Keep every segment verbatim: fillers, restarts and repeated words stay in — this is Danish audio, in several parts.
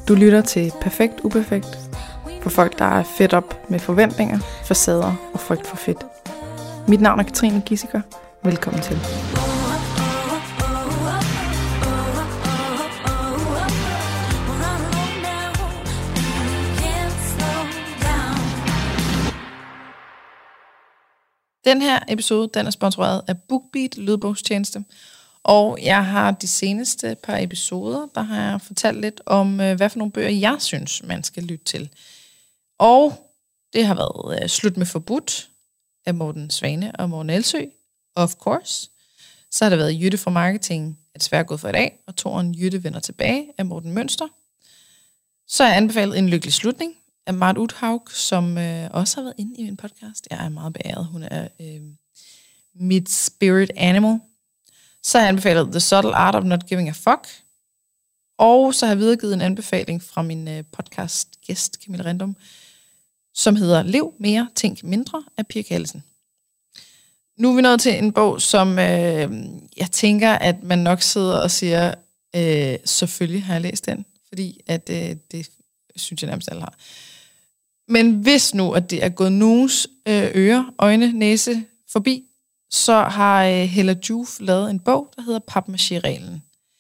Du lytter til Perfekt Uperfekt for folk, der er fedt op med forventninger, facader og frygt for fedt. Mit navn er Katrine Gissiker. Velkommen til. Den her episode, den er sponsoreret af BookBeat lydbogstjeneste. Og jeg har de seneste par episoder, der har jeg fortalt lidt om, hvad for nogle bøger, jeg synes, man skal lytte til. Og det har været uh, Slut med forbudt af Morten Svane og Morten Elsø, of course. Så har der været Jytte fra Marketing, er desværre gået for i dag, og toren Jytte vender tilbage af Morten Mønster. Så har jeg anbefalet En lykkelig slutning af Mart Uthaug, som øh, også har været inde i min podcast. Jeg er meget beæret. Hun er øh, mit spirit animal. Så har jeg anbefalet The Subtle Art of Not Giving a Fuck. Og så har jeg videregivet en anbefaling fra min øh, podcast-gæst, Camilla Rindum, som hedder Lev mere, tænk mindre af Pia Kallesen. Nu er vi nået til en bog, som øh, jeg tænker, at man nok sidder og siger, øh, selvfølgelig har jeg læst den, fordi at, øh, det synes jeg nærmest alle har. Men hvis nu, at det er gået nogens øh, ører, øjne, næse forbi, så har øh, Hella Joof lavet en bog, der hedder Papmaché-reglen.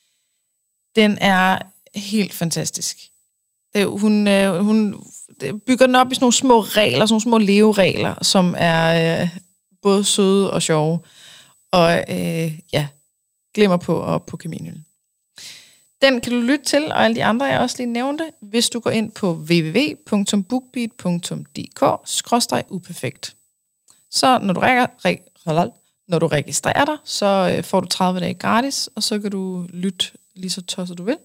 Den er helt fantastisk. Det, hun, øh, hun det bygger den op i sådan nogle små regler, sådan nogle små leveregler, som er øh, både søde og sjove, og øh, ja, glemmer på og på kaminhylden. Den kan du lytte til, og alle de andre, jeg også lige nævnte, hvis du går ind på w w w punktum bookbeat punktum d k skråstreg uperfekt. Så når du, re- når du registrerer dig, så får du tredive dage gratis, og så kan du lytte lige så tosset du vil,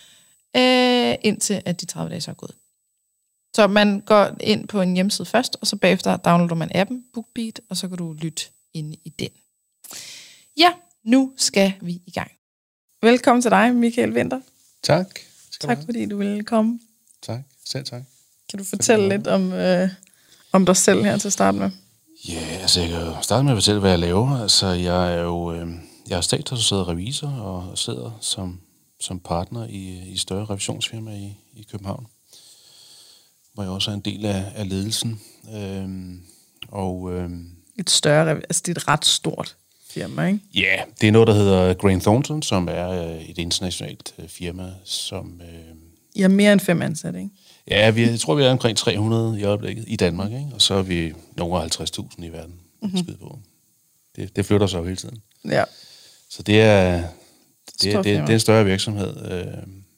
øh, indtil at de tredive dage så er gået. Så man går ind på en hjemmeside først, og så bagefter downloader man appen BookBeat, og så kan du lytte inde i den. Ja, nu skal vi i gang. Velkommen til dig, Michael Winther. Tak. Tak fordi du ville komme. Tak. Selv tak. Kan du fortælle lidt om, øh, om dig selv her til at starte med? Ja, altså jeg kan jo starte med at fortælle, hvad jeg laver. Altså jeg er jo øh, jeg er statsautoriseret revisor og sidder som, som partner i, i større revisionsfirma i, i København, hvor jeg også er en del af, af ledelsen. Øh, og, øh, et større, altså det er et ret stort firma, ikke? Ja, yeah, det er noget, der hedder Grant Thornton, som er et internationalt firma, som... Øh, I har mere end fem ansatte, ikke? Ja, vi, jeg tror, vi er omkring tre hundrede i øjeblikket i Danmark, ikke? Og så er vi nogle halvtreds tusind i verden. Mm-hmm. På. Det, det flytter sig jo hele tiden. Ja. Så det er, det, det, det, det er en større virksomhed. Øh,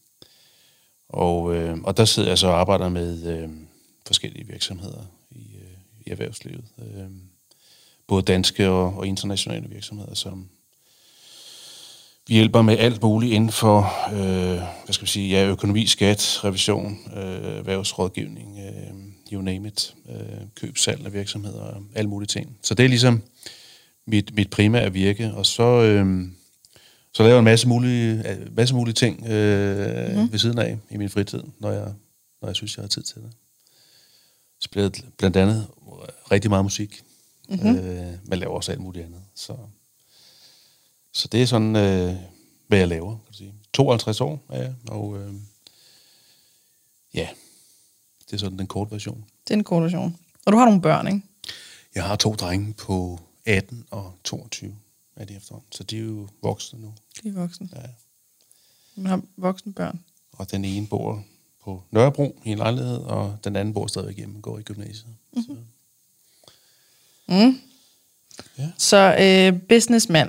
og, øh, og der sidder jeg så og arbejder med øh, forskellige virksomheder i, øh, i erhvervslivet. Øh, både danske og, og internationale virksomheder, som vi hjælper med alt muligt inden for øh, hvad skal vi sige, ja, økonomi, skat, revision, øh, erhvervsrådgivning, øh, you name it, øh, køb, salg af virksomheder og alle mulige ting. Så det er ligesom mit, mit primære virke, og så, øh, så laver jeg en masse mulige, masse mulige ting øh, mm-hmm. ved siden af i min fritid, når jeg, når jeg synes, jeg har tid til det. Så bliver det blandt andet rigtig meget musik. Mm-hmm. Øh, man laver også alt muligt andet. Så, så det er sådan, øh, hvad jeg laver, kan du sige. tooghalvtreds år er jeg, og øh, ja, det er sådan den korte version. Det er en kort version. Og du har nogle børn, ikke? Jeg har to drenge på atten og toogtyve er de efterhånden, så de er jo voksne nu. De er voksne? Ja. Man har voksne børn. Og den ene bor på Nørrebro i en lejlighed, og den anden bor stadigvæk hjemme og går i gymnasiet. Mm-hmm. Så. Mm. Ja. Så øh, businessman.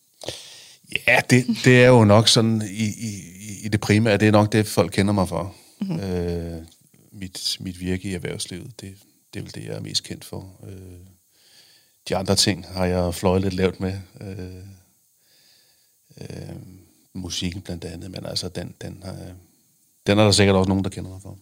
Ja, det, det er jo nok sådan i, i, i det primære, det er nok det, folk kender mig for. Mm-hmm. Øh, mit, mit virke i erhvervslivet, det, det er vel det, jeg er mest kendt for. Øh, de andre ting har jeg fløjet lidt lavt med. Øh, øh, musikken blandt andet, men altså den, den, har, den er der sikkert også nogen, der kender mig for.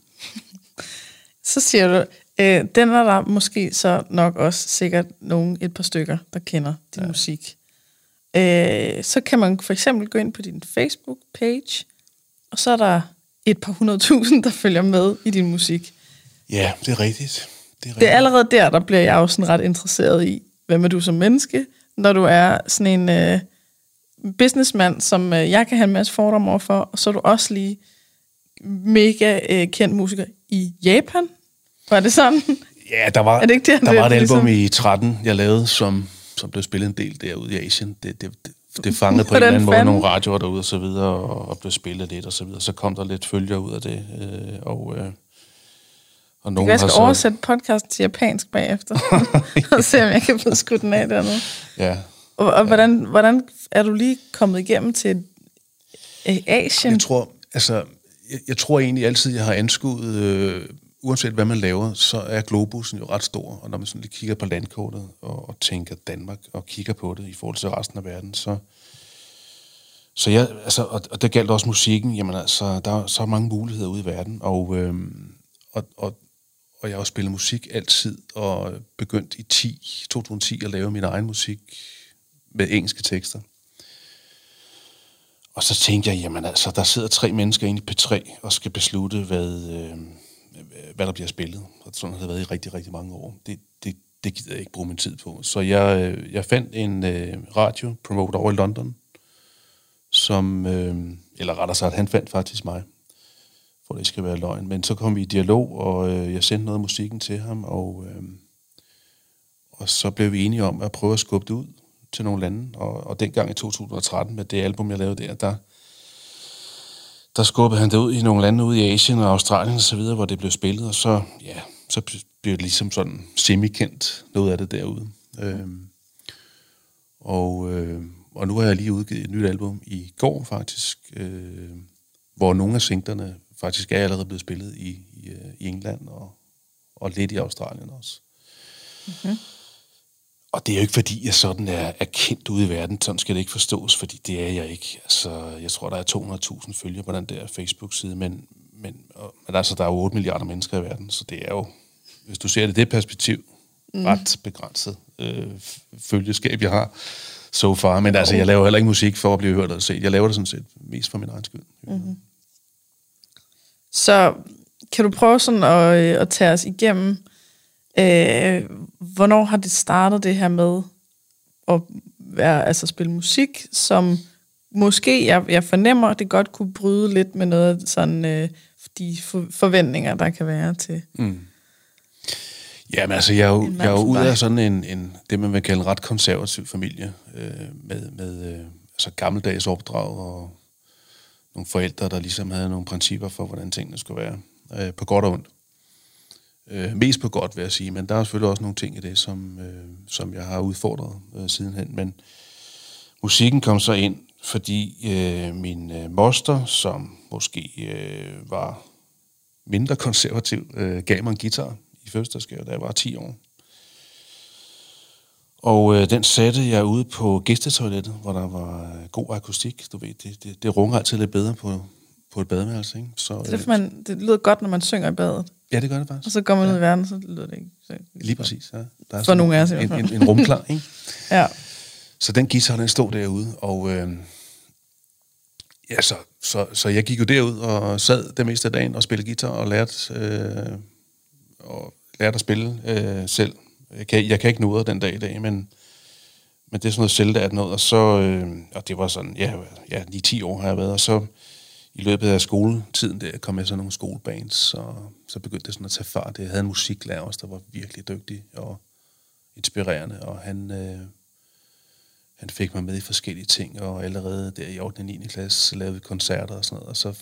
Så siger du, øh, den er der måske så nok også sikkert nogen, et par stykker, der kender din ja. musik. Øh, så kan man for eksempel gå ind på din Facebook-page, og så er der et par hundrede tusind, der følger med i din musik. Ja, det er rigtigt. Det er, rigtigt. Det er allerede der, der bliver jeg jo sådan ret interesseret i, hvem er du som menneske, når du er sådan en øh, businessman, som øh, jeg kan have en masse fordomme overfor, og så er du også lige mega øh, kendt musiker i Japan. Var det sådan? Ja, der var, det ikke det, der var et album ligesom i tretten, jeg lavede, som, som blev spillet en del derude i Asien. Det, det, det, det fangede på en eller anden måde nogle radioer derude og så videre, og, og blev spillet lidt og så videre. Så kom der lidt følger ud af det. Øh, og, øh, og nogen jeg skal har så oversætte podcasten til japansk bagefter, og se om jeg kan få skudt den af dernede. Ja. Og, og ja. hvordan, hvordan er du lige kommet igennem til øh, Asien? Jeg tror, altså, jeg, jeg tror egentlig altid, jeg har anskuet, øh, uanset hvad man laver, så er globusen jo ret stor, og når man sådan lige kigger på landkortet og, og tænker Danmark og kigger på det i forhold til resten af verden, så så jeg, altså, og, og det galt også musikken, jamen altså, der er så mange muligheder ude i verden, og øh, og, og Og jeg har også spillet musik altid, og begyndt i to tusind og ti at lave min egen musik med engelske tekster. Og så tænkte jeg, jamen altså, der sidder tre mennesker inde i P tre og skal beslutte, hvad, øh, hvad der bliver spillet. Og sådan har det været i rigtig, rigtig mange år. Det, det, det gider jeg ikke bruge min tid på. Så jeg, jeg fandt en øh, radio-promoter over i London, som, øh, eller rettere sagt, han fandt faktisk mig, for det skal være løgn. Men så kom vi i dialog, og øh, jeg sendte noget af musikken til ham, og, øh, og så blev vi enige om at prøve at skubbe det ud til nogle lande. Og, og dengang i to tusind og tretten, med det album, jeg lavede der, der, der skubbede han det ud i nogle lande ude i Asien og Australien og så videre, hvor det blev spillet, og så, ja, så blev det ligesom sådan semi-kendt noget af det derude. Øh, og, øh, og nu har jeg lige udgivet et nyt album i går faktisk, øh, hvor nogle af singlerne faktisk er allerede blevet spillet i, i, i England og, og lidt i Australien også. Mm-hmm. Og det er jo ikke fordi, jeg sådan er, er kendt ude i verden. Sådan skal det ikke forstås, fordi det er jeg ikke. Altså, jeg tror, der er to hundrede tusind følgere på den der Facebook-side, men, men, men altså, der er jo otte milliarder mennesker i verden, så det er jo, hvis du ser det i det perspektiv, mm. ret begrænset øh, følgeskab, jeg har so far. Men altså, jeg laver heller ikke musik for at blive hørt og set. Jeg laver det sådan set mest for min egen skyld. Mm-hmm. Så kan du prøve sådan at, at tage os igennem, øh, hvornår har det startet det her med at være, altså spille musik, som måske, jeg, jeg fornemmer, det godt kunne bryde lidt med noget sådan, øh, de for, forventninger, der kan være til. Mm. Jamen altså, jeg er jo, jeg er jo ud af sådan en, en, det man vil kalde en ret konservativ familie, øh, med, med øh, altså gammeldags opdrag og nogle forældre, der ligesom havde nogle principper for, hvordan tingene skulle være, øh, på godt og ondt. Øh, mest på godt, vil jeg sige, men der er selvfølgelig også nogle ting i det, som, øh, som jeg har udfordret øh, sidenhen. Men musikken kom så ind, fordi øh, min øh, moster, som måske øh, var mindre konservativ, øh, gav mig en guitar i fødselsdagsgave, da jeg var ti år. Og øh, den satte jeg ude på gæstetoilettet, hvor der var god akustik. Du ved, det, det, det runger altid lidt bedre på, på et badeværelse, ikke? Så, det, er, man, det lyder godt, når man synger i badet. Ja, det gør det faktisk. Og så går man ja. ud i verden, så lyder det ikke. Så, lige præcis, ja. Der er for nogle af os i hvert fald. En, en, en rumklang, ikke? Ja. Så den guitar, den stod derude, og øh, ja, så, så, så jeg gik jo derud og sad det meste af dagen og spillede guitar og lærte, øh, og lærte at spille øh, selv. Jeg kan, jeg kan ikke noget den dag i dag, men, men det er sådan noget selvlært noget, og så, øh, og det var sådan, ja, ja ni ti år har jeg været, og så i løbet af skoletiden der kom jeg så nogle skolebands, og så begyndte det sådan at tage fart. Jeg havde en musiklærer også, der var virkelig dygtig og inspirerende, og han, øh, han fik mig med i forskellige ting, og allerede der i ottende og niende klasse lavede vi koncerter og sådan noget, og så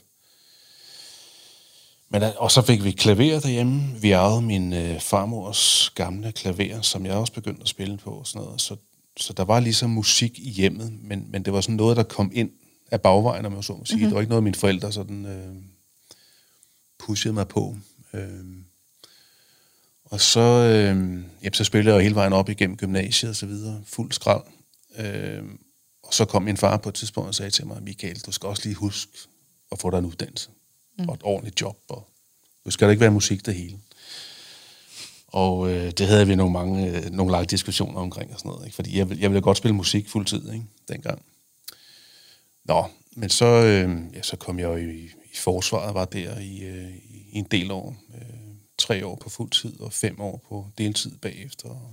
Men, og så fik vi klaver derhjemme. Vi arvede min øh, farmors gamle klaver, som jeg også begyndte at spille på. Og sådan noget. Så, så der var ligesom musik i hjemmet, men, men det var sådan noget, der kom ind af bagvejen, om jeg så må sige. Mm-hmm. Det var ikke noget, mine forældre sådan, øh, pushede mig på. Øh, og så, øh, jamen, så spillede jeg hele vejen op igennem gymnasiet og så videre. Fuld skrald. Øh, og så kom min far på et tidspunkt og sagde til mig, Michael, du skal også lige huske at få dig en uddannelse. Og et ordentligt job, og nu skal der ikke være musik det hele. Og øh, det havde vi nogle mange, øh, nogle lange diskussioner omkring og sådan noget, ikke? Fordi jeg, jeg ville godt spille musik fuldtid, ikke? Dengang. Nå, men så, øh, ja, så kom jeg jo i, i forsvaret, var der i, øh, i en del år. Øh, tre år på fuldtid og fem år på deltid bagefter. Og,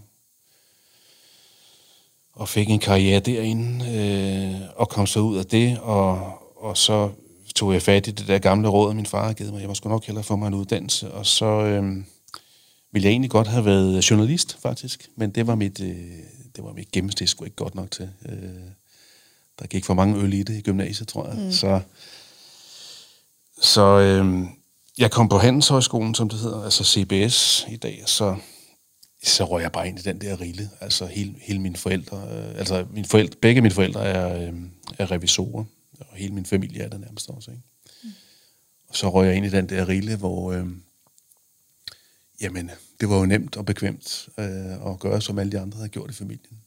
og fik en karriere derinde, øh, og kom så ud af det, og, og så tog jeg fat i det der gamle råd, min far havde givet mig. Jeg var sgu nok hellere få mig en uddannelse. Og så øh, ville jeg egentlig godt have været journalist, faktisk. Men det var mit, øh, det var mit gennemsnit sgu ikke godt nok til. Øh, der gik for mange øl i det i gymnasiet, tror jeg. Mm. Så, så øh, jeg kom på Handelshøjskolen, som det hedder, altså C B S i dag, så... så røg jeg bare ind i den der rille. Altså hele, hele mine forældre, øh, altså mine forældre, begge mine forældre er, øh, er revisorer, og hele min familie er der nærmest også, ikke? Mm. Og så røg jeg ind i den der rille, hvor, øh, jamen, det var jo nemt og bekvemt øh, at gøre, som alle de andre havde gjort i familien.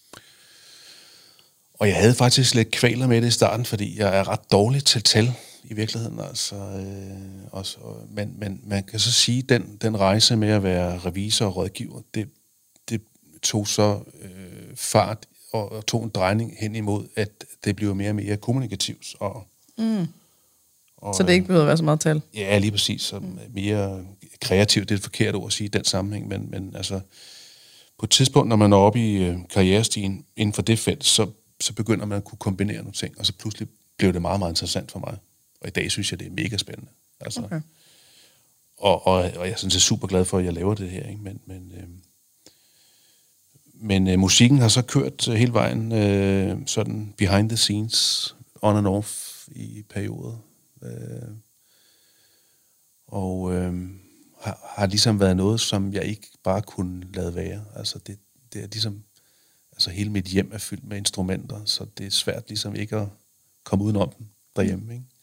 Og jeg havde faktisk lidt kvaler med det i starten, fordi jeg er ret dårlig til tal i virkeligheden. Altså, øh, også, men, men man kan så sige, at den, den rejse med at være revisor og rådgiver, det, det tog så øh, fart og, og tog en drejning hen imod, at det bliver mere og mere kommunikativt. Og, mm. og, så det ikke behøver at være så meget tal? Ja, lige præcis. Så mm. mere kreativt, det er et forkert ord at sige i den sammenhæng, men, men altså, på et tidspunkt, når man når op i øh, karrierestigen inden for det felt, så, så begynder man at kunne kombinere nogle ting, og så pludselig blev det meget, meget interessant for mig. Og i dag synes jeg, det er mega spændende. Altså, okay. og, og, og jeg synes, jeg er super glad for, at jeg laver det her. Ikke? Men, men, øh, men øh, musikken har så kørt øh, hele vejen øh, sådan behind the scenes, on and off i perioder. Øh, og øh, har, har ligesom været noget, som jeg ikke bare kunne lade være. Altså det, det er ligesom, altså hele mit hjem er fyldt med instrumenter, så det er svært ligesom ikke at komme udenom dem derhjemme, ikke?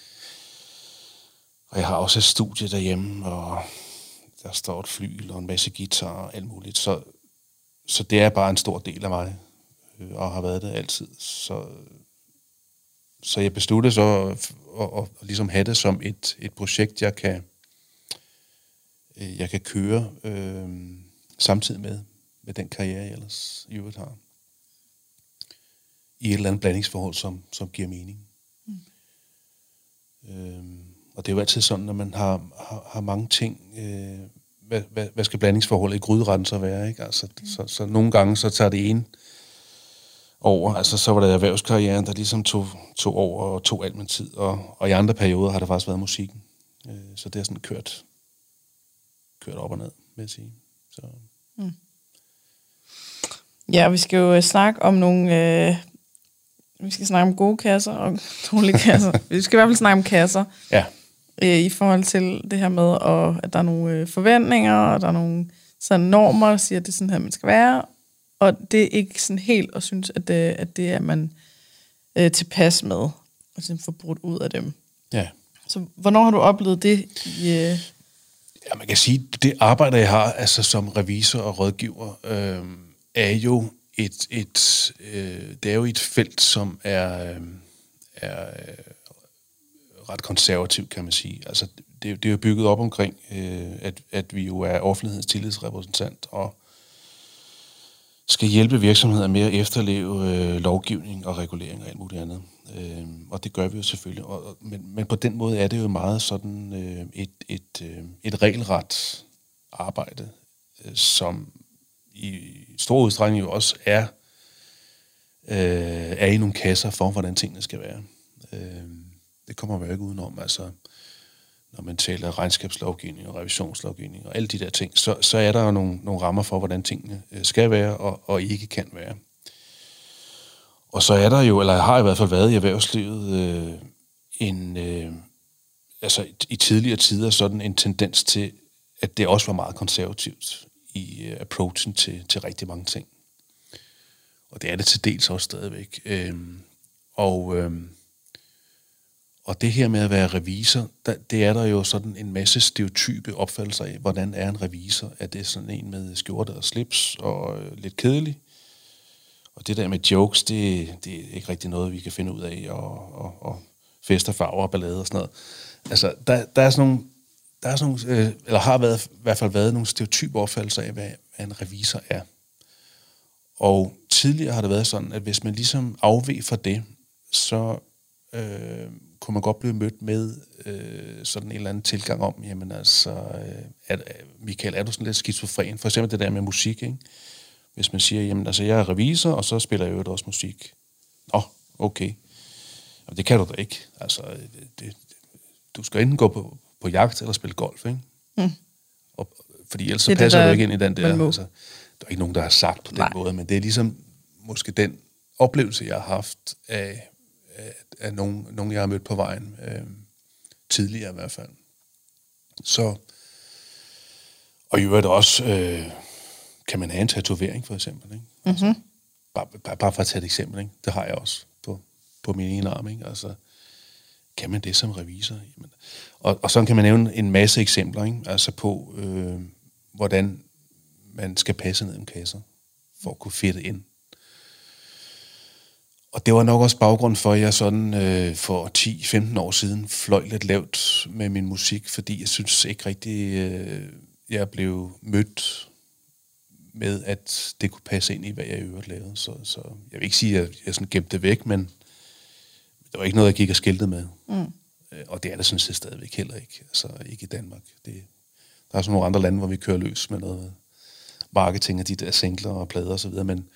Og jeg har også et studie derhjemme, og der står et flyl og en masse guitar og alt muligt. Så, så det er bare en stor del af mig, og har været det altid. Så, så jeg besluttede så at, at, at, at ligesom have det som et, et projekt, jeg kan, jeg kan køre øh, samtidig med, med den karriere, jeg ellers i øvrigt har. I et eller andet blandingsforhold, som, som giver mening. Mm. Øhm, og det er jo altid sådan, når man har, har, har mange ting, øh, hvad, hvad, hvad skal blandingsforholdet i gryderetten så være, ikke? Altså, mm. så, så nogle gange, så tager det ene over. Altså, så var der erhvervskarrieren, der ligesom tog, tog over og tog alt min tid, og, og i andre perioder har det faktisk været musikken. Øh, så det er sådan kørt, kørt op og ned, vil jeg sige. Så. Mm. Ja, vi skal jo snakke om nogle... Øh Vi skal snakke om gode kasser og dårlige kasser. Vi skal i hvert fald snakke om kasser. Ja. Øh, I forhold til det her med, at der er nogle øh, forventninger, og der er nogle sådan normer, der siger, at det er sådan her, man skal være. Og det er ikke sådan helt at synes, at det, at det er man øh, tilpas med, og sådan få brudt ud af dem. Ja. Så hvornår har du oplevet det? I, øh... Ja, man kan sige, det arbejde, jeg har altså som revisor og rådgiver, øh, er jo Et, et, øh, det er jo et felt, som er, øh, er øh, ret konservativt, kan man sige. Altså, det, det er jo bygget op omkring, øh, at, at vi jo er offentlighedens tillidsrepræsentant og skal hjælpe virksomheder med at efterleve øh, lovgivning og regulering og alt muligt andet. Øh, og det gør vi jo selvfølgelig. Og, og, men, men på den måde er det jo meget sådan øh, et, et, øh, et regelret arbejde, øh, som i stor udstrækning jo også er, øh, er i nogle kasser for, hvordan tingene skal være. Øh, det kommer man jo ikke udenom. Altså, når man taler regnskabslovgivning og revisionslovgivning og alle de der ting, så, så er der jo nogle, nogle rammer for, hvordan tingene skal være og, og ikke kan være. Og så er der jo, eller har i hvert fald været i erhvervslivet, øh, en, øh, altså i tidligere tider sådan en tendens til, at det også var meget konservativt i approachen til, til rigtig mange ting. Og det er det til dels også stadigvæk. Øhm, og, øhm, og det her med at være revisor, der, det er der jo sådan en masse stereotype opfattelser af, hvordan er en revisor. Er det sådan en med skjorte og slips og øh, lidt kedelig? Og det der med jokes, det, det er ikke rigtig noget, vi kan finde ud af, og, og, og fester, farver og ballade og sådan noget. Altså, der, der er sådan nogle Der er sådan nogle, øh, eller har været, i hvert fald været nogle stereotype opfattelser af, hvad, hvad en revisor er. Og tidligere har det været sådan, at hvis man ligesom afveg fra det, så øh, kunne man godt blive mødt med øh, sådan en eller anden tilgang om, jamen altså, øh, er, Michael, er du sådan lidt skizofren? For eksempel det der med musik, ikke? Hvis man siger, jamen altså, jeg er revisor, og så spiller jeg jo også musik. Nå, okay. Og det kan du da ikke. Altså, det, det, du skal enten gå på, på jagt eller spille golf, ikke? Mm. Og, fordi ellers så passer det, der, du ikke ind i den der. Altså, der er ikke nogen, der har sagt på den Nej. måde, men det er ligesom måske den oplevelse, jeg har haft af, af, af nogen, nogen, jeg har mødt på vejen, øh, tidligere i hvert fald. Så, og i øvrigt også, øh, kan man have en tatovering, for eksempel, ikke? Mm-hmm. Altså, bare, bare, bare for at tage et eksempel, ikke? Det har jeg også på, på min ene arm, ikke? Altså, kan man det som revisor? Jamen, og, og sådan kan man nævne en masse eksempler, ikke? Altså på, øh, hvordan man skal passe ned i kasser, for at kunne fedte ind. Og det var nok også baggrunden for, at jeg sådan øh, for ti til femten år siden fløj lidt lavt med min musik, fordi jeg synes ikke rigtig, øh, jeg blev mødt med, at det kunne passe ind i, hvad jeg i øvrigt lavede. Så, så jeg vil ikke sige, at jeg sådan gemte det væk, men det var ikke noget, jeg gik og skiltede med. Mm. Og det er det sådan set stadigvæk heller ikke. Altså ikke i Danmark. Det, der er sådan nogle andre lande, hvor vi kører løs med noget marketing af de der singler og plader og så videre, men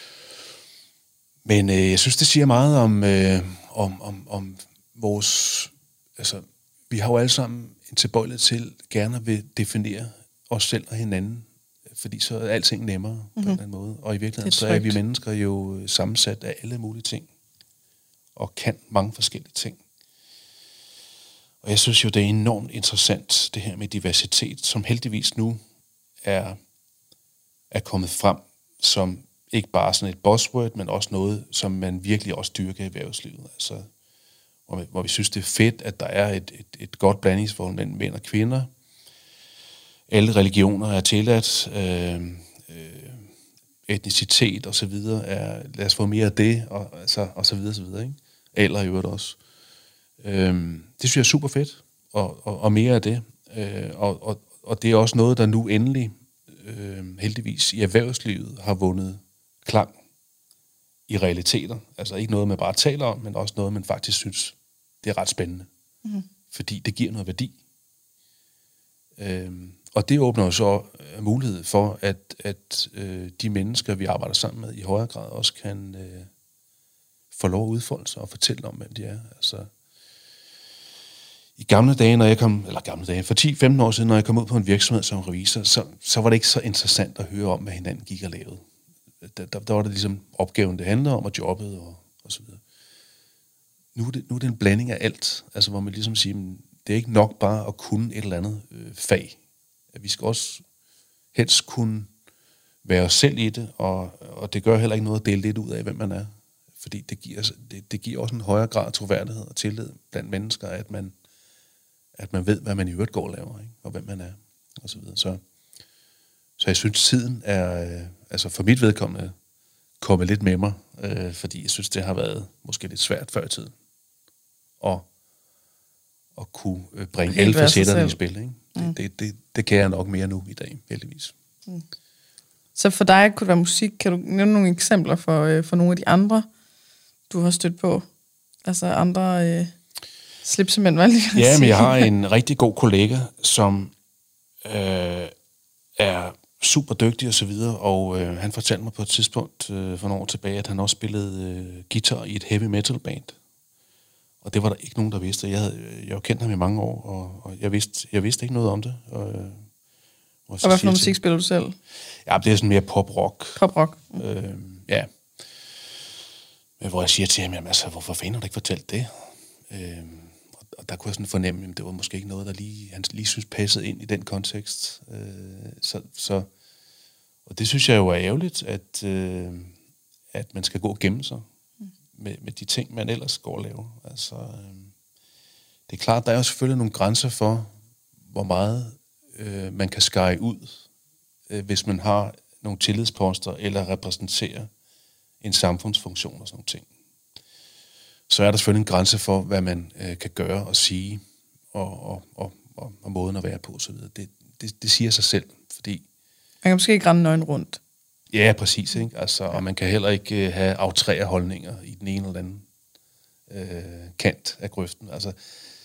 Men øh, jeg synes, det siger meget om, øh, om, om, om vores... Altså, vi har jo alle sammen en tilbøjelighed til gerne at vil definere os selv og hinanden, fordi så er alting nemmere mm-hmm. på en eller anden måde. Og i virkeligheden så er vi mennesker jo sammensat af alle mulige ting, og kan mange forskellige ting. Og jeg synes jo, det er enormt interessant, det her med diversitet, som heldigvis nu er, er kommet frem som ikke bare sådan et buzzword, men også noget, som man virkelig også dyrker i erhvervslivet. Altså, hvor, vi, hvor vi synes, det er fedt, at der er et, et, et godt blandingsforhold mellem mænd og kvinder. Alle religioner er tilladt. Øh, øh, etnicitet og så videre er, lad os få mere af det, og, altså, og så videre, så videre, ikke? Eller i øvrigt også. Øh, det synes jeg er super fedt, og, og, og mere af det. Øh, og, og, og det er også noget, der nu endelig, øh, heldigvis, i erhvervslivet har vundet klang i realiteter. Altså ikke noget, man bare taler om, men også noget, man faktisk synes, det er ret spændende. Mm. Fordi det giver noget værdi. Øhm, og det åbner jo så mulighed for, at, at øh, de mennesker, vi arbejder sammen med, i højere grad også kan øh, få lov at udfolde sig og fortælle om, hvem de er. Altså, i gamle dage, når jeg kom, eller gamle dage, for ti til femten år siden, når jeg kom ud på en virksomhed som revisor, så, så var det ikke så interessant at høre om, hvad hinanden gik og lavede. Der, der, der var det ligesom opgaven, det handlede om, og jobbet og, og så videre. Nu er, det, nu er det en blanding af alt, altså hvor man ligesom siger, det er ikke nok bare at kunne et eller andet øh, fag. Vi skal også helst kunne være os selv i det, og, og det gør heller ikke noget at dele lidt ud af, hvem man er. Fordi det giver, det, det giver også en højere grad af troværdighed og tillid blandt mennesker, at man, at man ved, hvad man i øvrigt går og laver, ikke? Og hvem man er, og så videre. Så, så jeg synes, tiden er, øh, altså for mit vedkommende, kommet lidt med mig, øh, fordi jeg synes, det har været måske lidt svært før i tiden, og at kunne bringe alle facetterne i spil, ikke? Mm. Det, det, det, det kan jeg nok mere nu i dag, heldigvis. Mm. Så for dig kunne det være musik. Kan du nævne nogle eksempler for, øh, for nogle af de andre, du har stødt på? Altså andre øh, slipsemænd, hvad lige Ja, men jeg har en rigtig god kollega, som øh, er super dygtig og så videre, og øh, han fortalte mig på et tidspunkt øh, for nogle år tilbage, at han også spillede øh, guitar i et heavy metal band. Og det var der ikke nogen, der vidste. Jeg havde jeg kendt ham i mange år, og, og jeg, vidste, jeg vidste ikke noget om det. Og, og, og hvad for noget musik spiller du selv? Ja, det er sådan mere pop-rock. Pop-rock? Mm. Øh, ja. Hvor jeg siger til ham, jamen, altså, hvorfor fanden har du ikke fortalt det? Øh, og, og der kunne jeg sådan fornemme, at det var måske ikke noget, der lige, han lige synes passede ind i den kontekst. Øh, så, så, og det synes jeg jo er ærgerligt, at, øh, at man skal gå og gemme sig med, med de ting, man ellers går og laver. Altså, øh, det er klart, der er jo selvfølgelig nogle grænser for, hvor meget øh, man kan skære ud, øh, hvis man har nogle tillidsposter, eller repræsenterer en samfundsfunktion og sådan nogle ting. Så er der selvfølgelig en grænse for, hvad man øh, kan gøre og sige, og, og, og, og, og måden at være på osv. Det, det, det siger sig selv, fordi... Man kan måske ikke rende nøgen rundt. Ja, præcis, ikke? Altså, og man kan heller ikke uh, have aftræer holdninger i den ene eller anden uh, kant af grøften. Altså,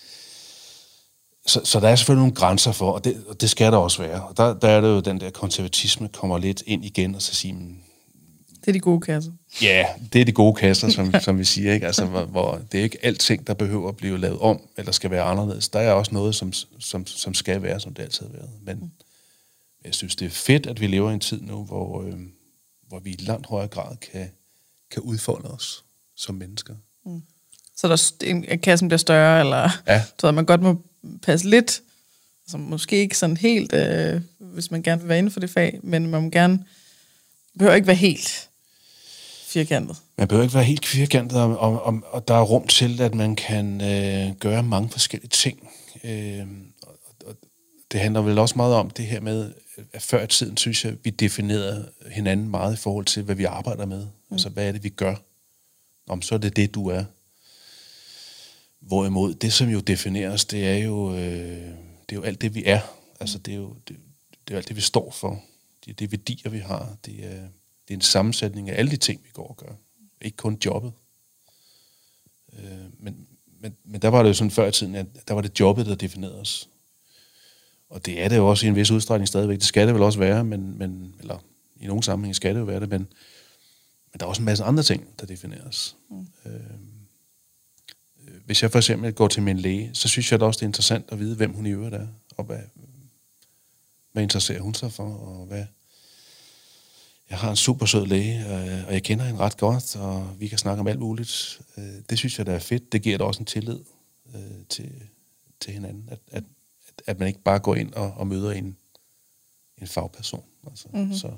så, så der er selvfølgelig nogle grænser for, og det, og det skal der også være. Og der, der er det jo, den der konservatisme kommer lidt ind igen, og så siger man, Det er de gode kasser. Ja, det er de gode kasser, som, som vi siger, ikke? Altså, hvor, hvor det er ikke alting, der behøver at blive lavet om, eller skal være anderledes. Der er også noget, som, som, som skal være, som det altid har været. Men mm. jeg synes, det er fedt, at vi lever i en tid nu, hvor, øh, hvor vi i langt højere grad kan, kan udfolde os som mennesker. Mm. Så der en kassen bliver større, eller ja. tror jeg, man godt må passe lidt, altså måske ikke sådan helt, øh, hvis man gerne vil være inden for det fag, men man må gerne, behøver ikke være helt firkantet. Man behøver ikke være helt firkantet, og, og, og, og der er rum til, at man kan øh, gøre mange forskellige ting. Øh, og, og det handler vel også meget om det her med, at før i tiden, synes jeg, vi definerede hinanden meget i forhold til, hvad vi arbejder med. Mm. Altså, hvad er det, vi gør? Om så er det det, du er. Hvorimod, det som jo defineres, det er jo, øh, det er jo alt det, vi er. Altså, det er jo, det, det er alt det, vi står for. Det er de værdier, vi har. Det er, det er en sammensætning af alle de ting, vi går og gør. Ikke kun jobbet. Øh, men, men, men der var det jo sådan før i tiden, at der var det jobbet, der definerede os. Og det er det jo også i en vis udstrækning stadigvæk. Det skal det vel også være, men, men, eller i nogle sammenhæng skal det jo være det, men, men der er også en masse andre ting, der definerer os. Mm. Øh, hvis jeg for eksempel går til min læge, så synes jeg da også, det er interessant at vide, hvem hun i øvrigt er, og hvad, hvad interesserer hun sig for, og hvad... Jeg har en super sød læge, og jeg kender hende ret godt, og vi kan snakke om alt muligt. Det synes jeg, der er fedt. Det giver da også en tillid til, til hinanden, at, at, at man ikke bare går ind og, og møder en, en fagperson. Altså, mm-hmm. så,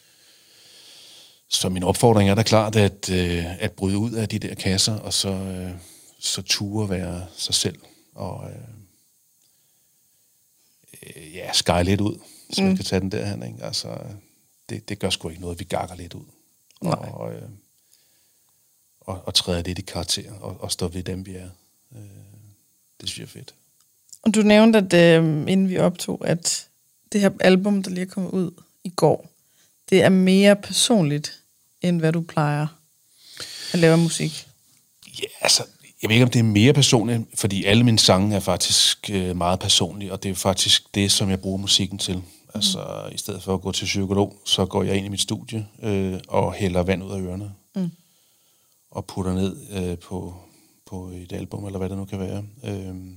så min opfordring er da klart, at, at bryde ud af de der kasser, og så, så ture være sig selv, og ja, skære lidt ud, så mm. man kan tage den der hen, ikke? Altså... Det, det gør sgu ikke noget, vi gakker lidt ud. Og, øh, og, og træder lidt i karakter, og, og står ved dem, vi er. Øh, det synes jeg er fedt. Og du nævnte, at øh, inden vi optog, at det her album, der lige er kommet ud i går, det er mere personligt, end hvad du plejer at lave musik. Ja, altså, jeg ved ikke, om det er mere personligt, fordi alle mine sange er faktisk øh, meget personlige, og det er faktisk det, som jeg bruger musikken til. Altså, mm. i stedet for at gå til psykolog, så går jeg ind i mit studie øh, og hælder vand ud af ørerne. Mm. Og putter ned øh, på, på et album, eller hvad det nu kan være. Øhm,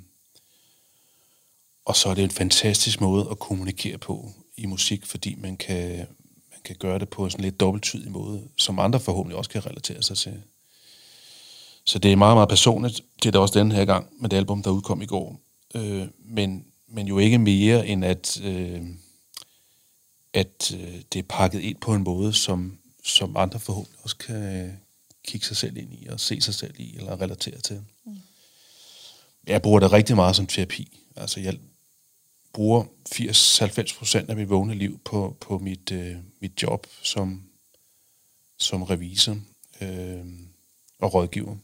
og så er det en fantastisk måde at kommunikere på i musik, fordi man kan, man kan gøre det på en sådan lidt dobbelttydig måde, som andre forhåbentlig også kan relatere sig til. Så det er meget, meget personligt. Det er da også den her gang med det album, der udkom i går. Øh, men, men jo ikke mere end at... Øh, at øh, det er pakket ind på en måde, som, som andre forhåbentlig også kan kigge sig selv ind i, og se sig selv i, eller relatere til. Mm. Jeg bruger det rigtig meget som terapi. Altså, jeg bruger firs til halvfems procent af mit vågne liv på, på mit, øh, mit job som, som revisor øh, og rådgiver.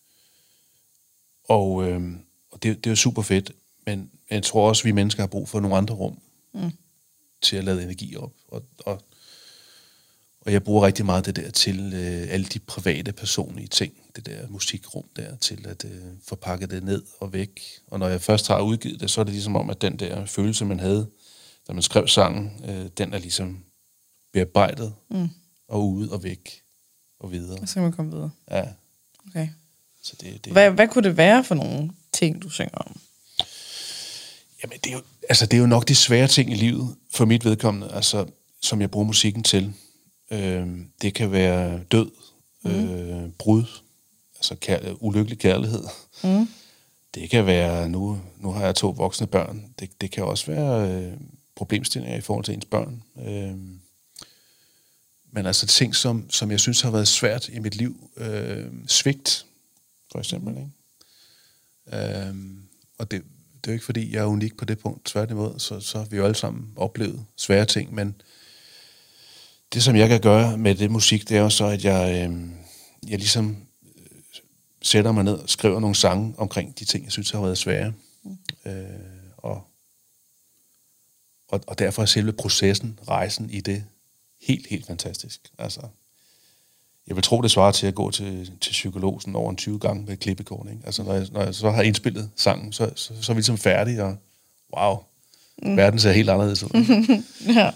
Og, øh, og det, det er jo super fedt, men jeg tror også, at vi mennesker har brug for nogle andre rum. Mm. til at lade energi op. Og, og, og jeg bruger rigtig meget det der til øh, alle de private, personlige ting, det der musikrum der, til at øh, få pakket det ned og væk. Og når jeg først har udgivet det, så er det ligesom om, at den der følelse, man havde, da man skrev sangen, øh, den er ligesom bearbejdet mm. og ude og væk og videre. Og så kan man komme videre. Ja. Okay. Så det, det, hvad, hvad kunne det være for nogle ting, du synger om? Jamen, det er, jo, altså, det er jo nok de svære ting i livet, for mit vedkommende, altså, som jeg bruger musikken til. Øh, det kan være død, mm. øh, brud, altså kær- ulykkelig kærlighed. Mm. Det kan være, nu, nu har jeg to voksne børn, det, det kan også være øh, problemstillinger i forhold til ens børn. Øh, men altså ting, som, som jeg synes har været svært i mit liv. Øh, svigt, for eksempel. Ikke? Øh, og det Det er jo ikke, fordi jeg er unik på det punkt. Tværtimod, så, så har vi jo alle sammen oplevet svære ting. Men det, som jeg kan gøre med det musik, det er jo så, at jeg, øh, jeg ligesom sætter mig ned og skriver nogle sange omkring de ting, jeg synes har været svære. Mm. Øh, og, og, og derfor er selve processen, rejsen i det, helt, helt fantastisk. Altså, jeg vil tro, det svarer til at gå til, til psykolog sådan over en tyve gange med et klippekort. Ikke? Altså, når jeg, når jeg så har indspillet sangen, så, så, så er vi ligesom færdige, og wow, mm. verden ser helt anderledes ud. Ja.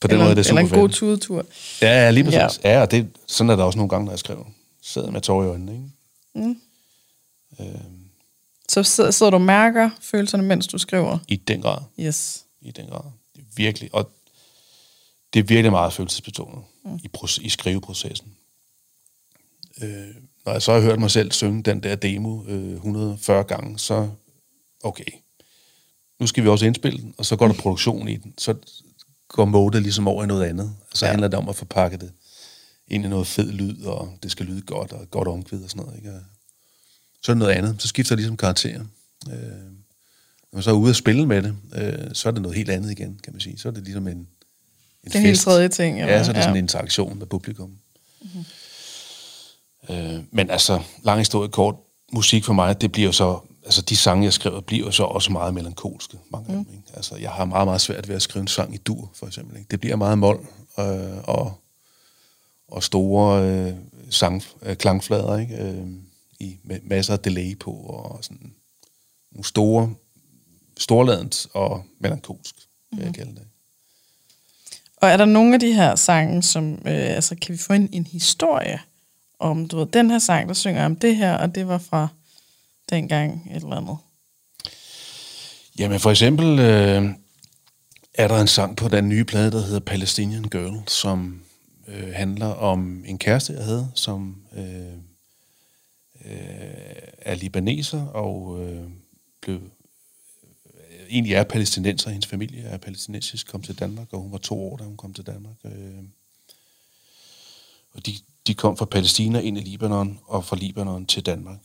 på den eller, måde er det super eller en god fedt. tudetur. Ja, lige præcis. Ja, ja og det, sådan er der også nogle gange, når jeg skriver. Sidder med tårer i øjnene, ikke? Mm. Øhm, Så sidder, sidder du og mærker følelserne, mens du skriver? I den grad. Yes. I den grad. Det er virkelig, og det er virkelig meget følelsesbetonet mm. i, proces, i skriveprocessen. Øh, når jeg så har hørt mig selv synge den der demo øh, et hundrede og fyrre gange, så okay, nu skal vi også indspille den, og så går der produktion i den, så går modet ligesom over i noget andet. Så ja. handler det om at forpakke det ind i noget fed lyd, og det skal lyde godt, og godt omkvæd og sådan noget. Ikke? Så er det noget andet. Så skifter det ligesom karakter. Øh, når man så er ude at spille med det, øh, så er det noget helt andet igen, kan man sige. Så er det ligesom en, en det er en helt tredje ting. Eller? Ja, så er det ja. sådan en interaktion med publikum. Mm-hmm. Øh, men altså, lang historie kort, musik for mig, det bliver jo så, altså de sange, jeg skriver, bliver jo så også meget melankolske, mange mm. af dem, ikke? Altså, jeg har meget, meget svært ved at skrive en sang i dur, for eksempel, ikke? Det bliver meget mol, øh, og, og store øh, sang, øh, klangflader, ikke? Øh, i, med masser af delay på, og sådan nogle store, storladent og melankolsk, vil mm. jeg kalde det. Og er der nogle af de her sange, som, øh, altså kan vi få en, en historie om, du ved, den her sang, der synger om det her, og det var fra dengang et eller andet? Jamen for eksempel øh, er der en sang på den nye plade, der hedder Palestinian Girl, som øh, handler om en kæreste, jeg havde, som øh, øh, er libaneser og øh, blev øh, egentlig er palæstinenser. Hendes familie er palæstinensisk, kom til Danmark, og hun var to år, da hun kom til Danmark. Øh, og de De kom fra Palæstina ind i Libanon, og fra Libanon til Danmark.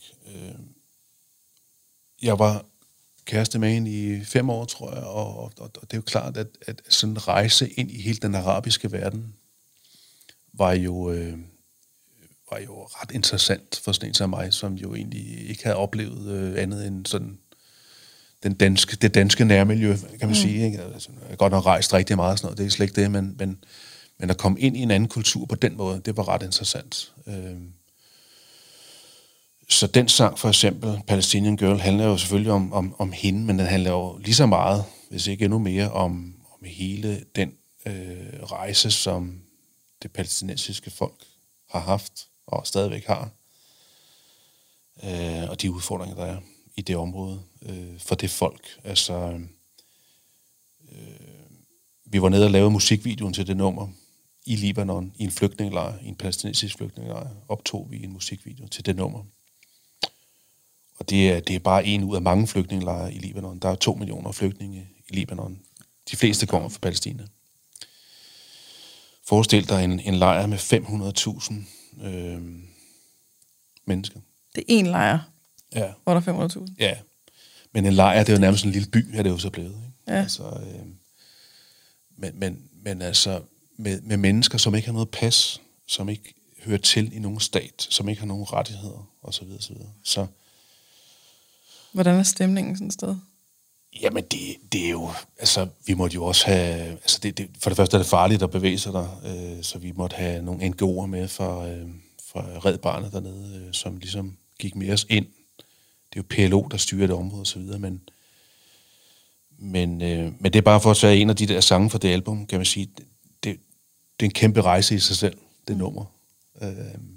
Jeg var kæreste med hende i fem år, tror jeg, og, og, og det er jo klart, at, at sådan en rejse ind i hele den arabiske verden var jo, øh, var jo ret interessant for sådan en som mig, som jo egentlig ikke havde oplevet øh, andet end sådan den danske, det danske nærmiljø, kan man mm. sige. Ikke? Altså, jeg har godt nok rejst rigtig meget, sådan noget, det er slet ikke det, men... men Men at komme ind i en anden kultur på den måde, det var ret interessant. Så den sang, for eksempel, Palestinian Girl, handler jo selvfølgelig om, om, om hende, men den handler jo lige så meget, hvis ikke endnu mere, om, om hele den øh, rejse, som det palæstinensiske folk har haft, og stadigvæk har, øh, og de udfordringer, der er i det område øh, for det folk. Altså, øh, vi var nede og lavede musikvideoen til det nummer, i Libanon, i en flygtningelejr, i en palæstinensisk flygtningelejr, optog vi en musikvideo til det nummer. Og det er, det er bare en ud af mange flygtningelejre i Libanon. Der er to millioner flygtninge i Libanon. De fleste kommer fra Palæstina. Forestil dig en, en lejr med fem hundrede tusind øh, mennesker. Det er en lejr, ja. Hvor der er fem hundrede tusind? Ja, men en lejr, det er jo nærmest en lille by, er det jo så blevet. Ikke? Ja. Altså, øh, men, men, men altså... Med, med mennesker, som ikke har noget pas, som ikke hører til i nogen stat, som ikke har nogen rettigheder, osv. osv. Så, hvordan er stemningen sådan et sted? Jamen, det, det er jo... Altså, vi måtte jo også have... Altså, det, det, for det første er det farligt at bevæge sig der, øh, så vi måtte have nogle N G O'er med fra, øh, fra Red Barnet dernede, øh, som ligesom gik med os ind. Det er jo P L O, der styrer det område, osv., men... Men, øh, men det er bare for at tage en af de der sange fra det album, kan man sige... Det, det er en kæmpe rejse i sig selv, det mm. nummer. Øh,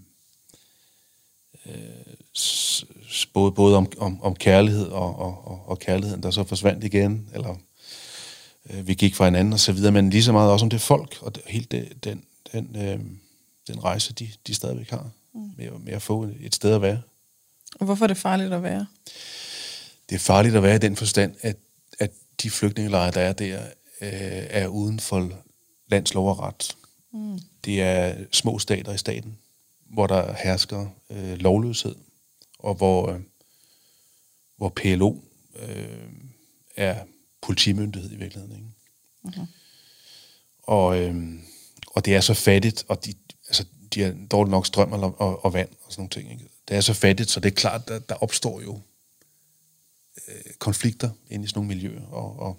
øh, s, både både om, om, om kærlighed og, og, og kærligheden, der så forsvandt igen, eller øh, vi gik fra hinanden og så videre, men lige så meget også om det folk, og det, helt det, den, den, øh, den rejse, de, de stadigvæk har, mm. med, med at få et sted at være. Og hvorfor er det farligt at være? Det er farligt at være i den forstand, at, at de flygtningelejre, der er der, øh, er uden for lands lov og ret. Mm. Det er små stater i staten, hvor der hersker øh, lovløshed, og hvor, øh, hvor P L O øh, er politimyndighed i virkeligheden. Ikke? Mm-hmm. Og, øh, og det er så fattigt, og de, altså, de har dårligt nok strøm og, og, og vand og sådan nogle ting. Ikke? Det er så fattigt, så det er klart, at der opstår jo øh, konflikter inde i sådan nogle miljøer, og, og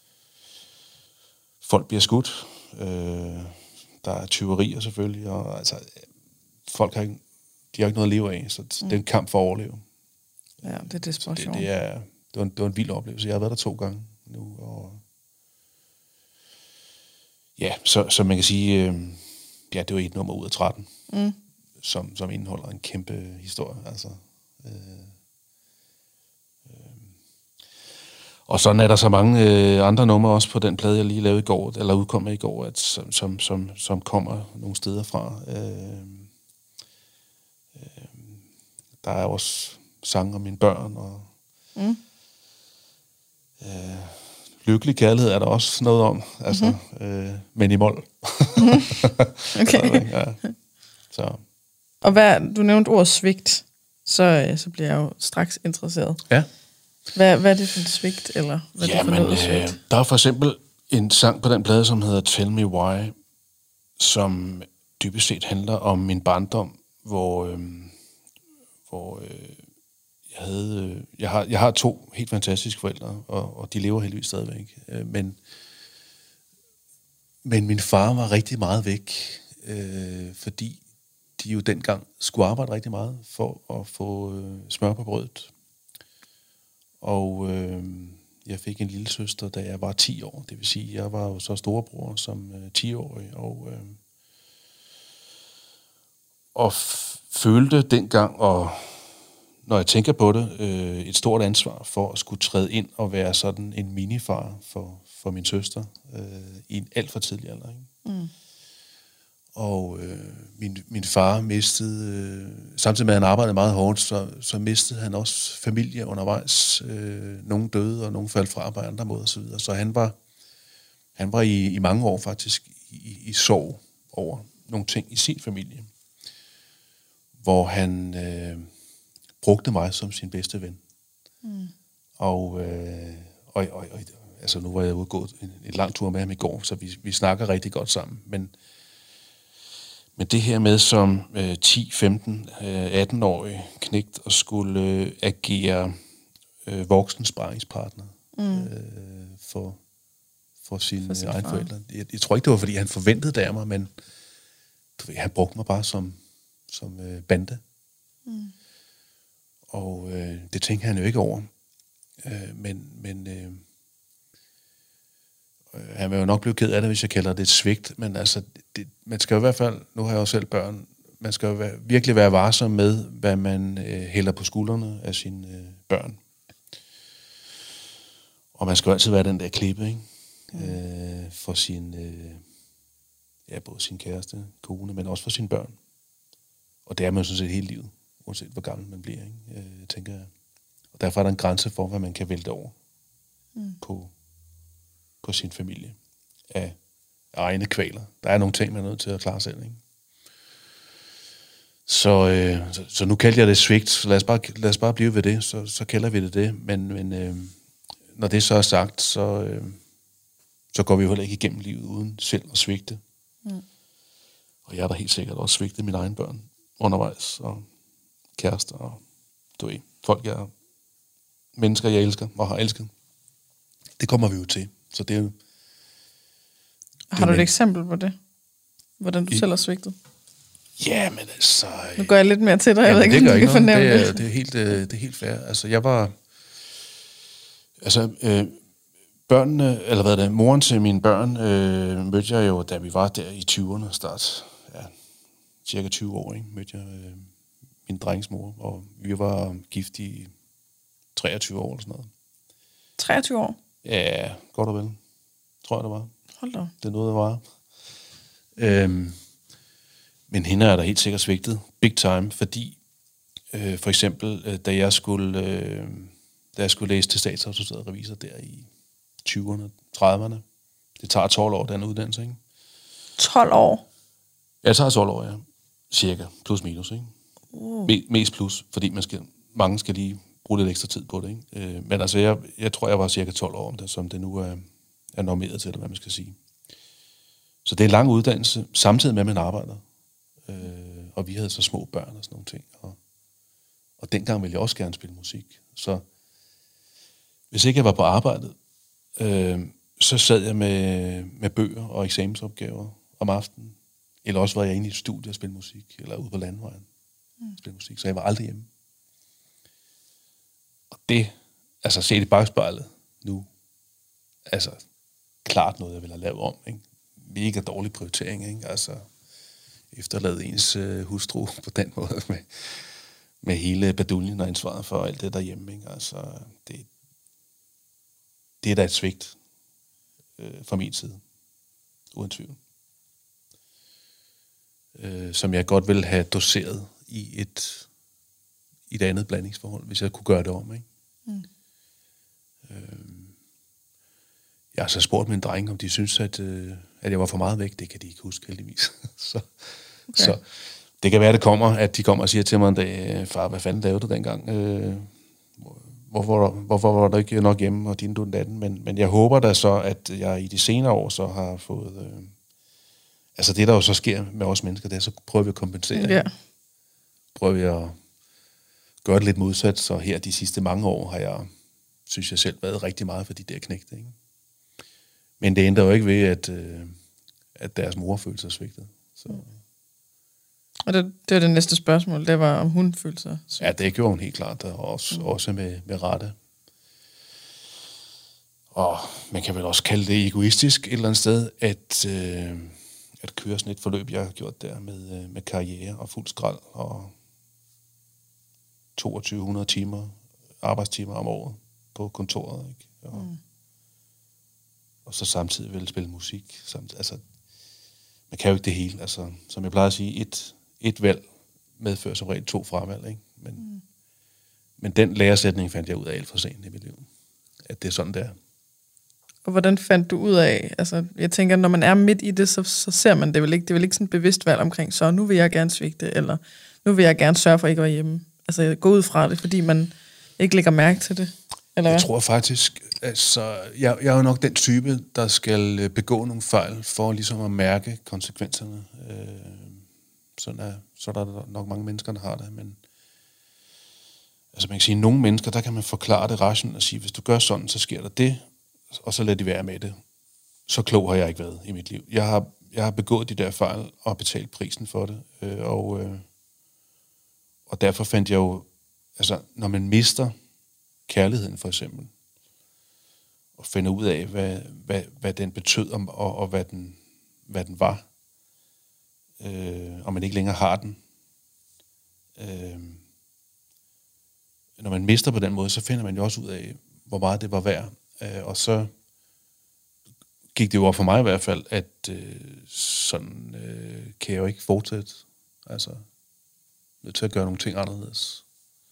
folk bliver skudt. Øh, Der er tyverier selvfølgelig, og altså, folk har ikke, de har ikke noget at leve af, så mm. det er en kamp for at overleve. Ja, det er desperation. Det, det, er, det, var en, det var en vild oplevelse. Jeg har været der to gange nu, og Ja, så, så man kan sige, øh, ja, det var et nummer ud af tretten, mm. som, som indeholder en kæmpe historie. Altså, øh, øh. Og sådan er der så mange øh, andre numre også på den plade, jeg lige lavede i går, eller udkom med i går, at, som, som, som, som kommer nogle steder fra. Øh, øh, der er også sange om mine børn, og mm. øh, lykkelig kærlighed er der også noget om, altså, mm-hmm. øh, men i mol. Okay. ja. Så. Og hvad, du nævnte ordet svigt, så, så bliver jeg jo straks interesseret. Ja. Hvad, hvad er det for et svigt, eller hvad er ja, det for men, noget svigt? Øh, der er for eksempel en sang på den plade, som hedder Tell Me Why, som dybest set handler om min barndom, hvor, øh, hvor øh, jeg havde, øh, jeg har, jeg har to helt fantastiske forældre, og, og de lever heldigvis stadigvæk. Øh, men, men min far var rigtig meget væk, øh, fordi de jo dengang skulle arbejde rigtig meget for at få øh, smør på brødet. Og øh, jeg fik en lille søster, da jeg var ti år. Det vil sige, jeg var jo så storebror som øh, ti-årig, og, øh, og f- følte dengang, og når jeg tænker på det, øh, et stort ansvar for at skulle træde ind og være sådan en minifar for, for min søster øh, i en alt for tidlig alder. Ikke? Mm. Og øh, min, min far mistede, øh, samtidig med at han arbejdede meget hårdt, så, så mistede han også familie undervejs. Øh, nogle døde, og nogle faldt fra på andre måder osv. Så, så han var, han var i, i mange år faktisk i, i sorg over nogle ting i sin familie, hvor han øh, brugte mig som sin bedste ven. Mm. Og, øh, og, og, og altså nu var jeg ude og gå en, en lang tur med ham i går, så vi, vi snakker rigtig godt sammen, men Men det her med som øh, ti, femten, atten-årig knægt at skulle øh, agere øh, voksen sparringspartner mm. øh, for, for sine for sin egne forældre. Jeg, jeg tror ikke, det var, fordi han forventede det af mig, men du ved, han brugte mig bare som, som øh, bande. Mm. Og øh, det tænker han jo ikke over. Øh, men men øh, han vil jo nok blive ked af det, hvis jeg kalder det et svigt, men altså, det, man skal jo i hvert fald, nu har jeg jo selv børn, man skal jo være, virkelig være varsom med, hvad man øh, hælder på skuldrene af sine øh, børn. Og man skal jo altid være den der klippe, ikke? Mm. Øh, for sin, øh, ja, både sin kæreste, kone, men også for sine børn. Og det er man jo sådan set hele livet, uanset hvor gammel man bliver, ikke? Øh, tænker jeg. Og derfor er der en grænse for, hvad man kan vælte over mm. på på sin familie af egne kvaler. Der er nogle ting, man er nødt til at klare selv, ikke? Så, øh, så, så nu kalder jeg det svigt, så lad os bare, lad os bare blive ved det, så, så kalder vi det det. Men, men øh, når det så er sagt, så, øh, så går vi jo heller ikke igennem livet uden selv at svigte. Mm. Og jeg har da helt sikkert også svigtet mine egne børn undervejs, og kærester, og du ved, folk, jeg mennesker, jeg elsker og har elsket. Det kommer vi jo til. Så det er jo, det har du et eksempel på det? Hvordan du I, selv har svigtet? Ja, men altså... Nu går jeg lidt mere til dig, jeg ved ikke, om du kan fornemme det. Er, det, er helt, det er helt fair. Altså, jeg var... Altså, øh, børnene, eller hvad er det, moren til mine børn, øh, mødte jeg jo, da vi var der i tyverne start. Ja, cirka tyve år, ikke? Mødte jeg øh, min drengs mor, og vi var gift i treogtyve år eller sådan noget. treogtyve år? Ja, godt og vel. Tror jeg, det var. Hold da. Det er noget, der var. Øhm, men hende er der helt sikkert svigtet. Big time, fordi øh, for eksempel, øh, da jeg skulle øh, da jeg skulle læse til statsautoriseret revisor der i tyverne, trediverne. Det tager tolv år, den uddannelse, ikke? tolv år? Ja, det tager tolv år, ja. Cirka. Plus minus, ikke? Uh. Mest plus, fordi man skal, mange skal lige bruge lidt ekstra tid på det, ikke? Øh, men altså, jeg, jeg tror, jeg var cirka tolv år om det, som det nu er, er normeret til, eller hvad man skal sige. Så det er en lang uddannelse, samtidig med, at man arbejder. Øh, og vi havde så små børn og sådan nogle ting. Og, og dengang ville jeg også gerne spille musik. Så hvis ikke jeg var på arbejdet, øh, så sad jeg med, med bøger og eksamensopgaver om aftenen. Eller også var jeg inde i et studie og spille musik, eller ude på landvejen og spille musik. Så jeg var aldrig hjemme. Og det, altså set i bagspejlet nu, altså klart noget, jeg ville have lavet om, ikke? mega dårlig prioritering, ikke? Altså, efterlade ens øh, hustru på den måde med, med hele baduljen og ansvaret for alt det derhjemme, ikke? Altså, det, det er da et svigt øh, fra min side, uden tvivl. Øh, som jeg godt vil have doseret i et, i et andet blandingsforhold, hvis jeg kunne gøre det om, ikke? Mm. Øh, jeg har så spurgt mine drenge, om de synes, at, øh, at jeg var for meget væk. Det kan de ikke huske, heldigvis. så, okay. så det kan være, det kommer, at de kommer og siger til mig en dag, far, hvad fanden lavede du dengang? Øh, hvorfor, hvorfor var du ikke nok hjemme, og din du natten? Men, men jeg håber da så, at jeg i de senere år så har fået... Øh, altså det, der jo så sker med os mennesker, det er, så prøver vi at kompensere. Ja. Prøver vi at gøre det lidt modsat, så her de sidste mange år har jeg, synes jeg selv, været rigtig meget for de der knægte, ikke? Men det ændrer jo ikke ved, at, øh, at deres mor følte sig svigtet. Så. Mm. Og det, det var det næste spørgsmål, det var, om hun følte sig svigtet. Ja, det gjorde hun helt klart, og også, mm. også med, med rette. Og man kan vel også kalde det egoistisk et eller andet sted, at, øh, at køre sådan et forløb, jeg har gjort der med, med karriere og fuld skrald og toogtyve hundrede timer, arbejdstimer om året på kontoret, ikke? Og, mm. og så samtidig vil spille musik. Samt, altså, man kan jo ikke det hele. Altså, som jeg plejer at sige, et, et valg medfører som regel to fravalg, ikke? Men, mm. men den læresætning fandt jeg ud af alt for sent i mit liv. At det er sådan, det er. Og hvordan fandt du ud af, altså jeg tænker, når man er midt i det, så, så ser man det vel ikke. Det er vel ikke sådan et bevidst valg omkring, så nu vil jeg gerne svigte, eller nu vil jeg gerne sørge for ikke at være hjemme. Altså gå ud fra det, fordi man ikke lægger mærke til det. Eller jeg hvad? tror faktisk, altså, jeg, jeg er jo nok den type, der skal begå nogle fejl, for ligesom at mærke konsekvenserne. Øh, sådan er, så er der nok mange mennesker, der har det, men altså man kan sige, at nogle mennesker, der kan man forklare det rationelt og sige, hvis du gør sådan, så sker der det, og så lad de være med det. Så klog har jeg ikke været i mit liv. Jeg har, jeg har begået de der fejl og betalt prisen for det, øh, og, øh, og derfor fandt jeg jo, altså når man mister kærligheden for eksempel, og finder ud af, hvad, hvad, hvad den betød, og, og hvad, den, hvad den var, øh, og man ikke længere har den. Øh, når man mister på den måde, så finder man jo også ud af, hvor meget det var værd. Øh, og så gik det jo op for mig i hvert fald, at øh, sådan øh, kan jeg jo ikke fortsætte. Altså, nødt til at gøre nogle ting anderledes.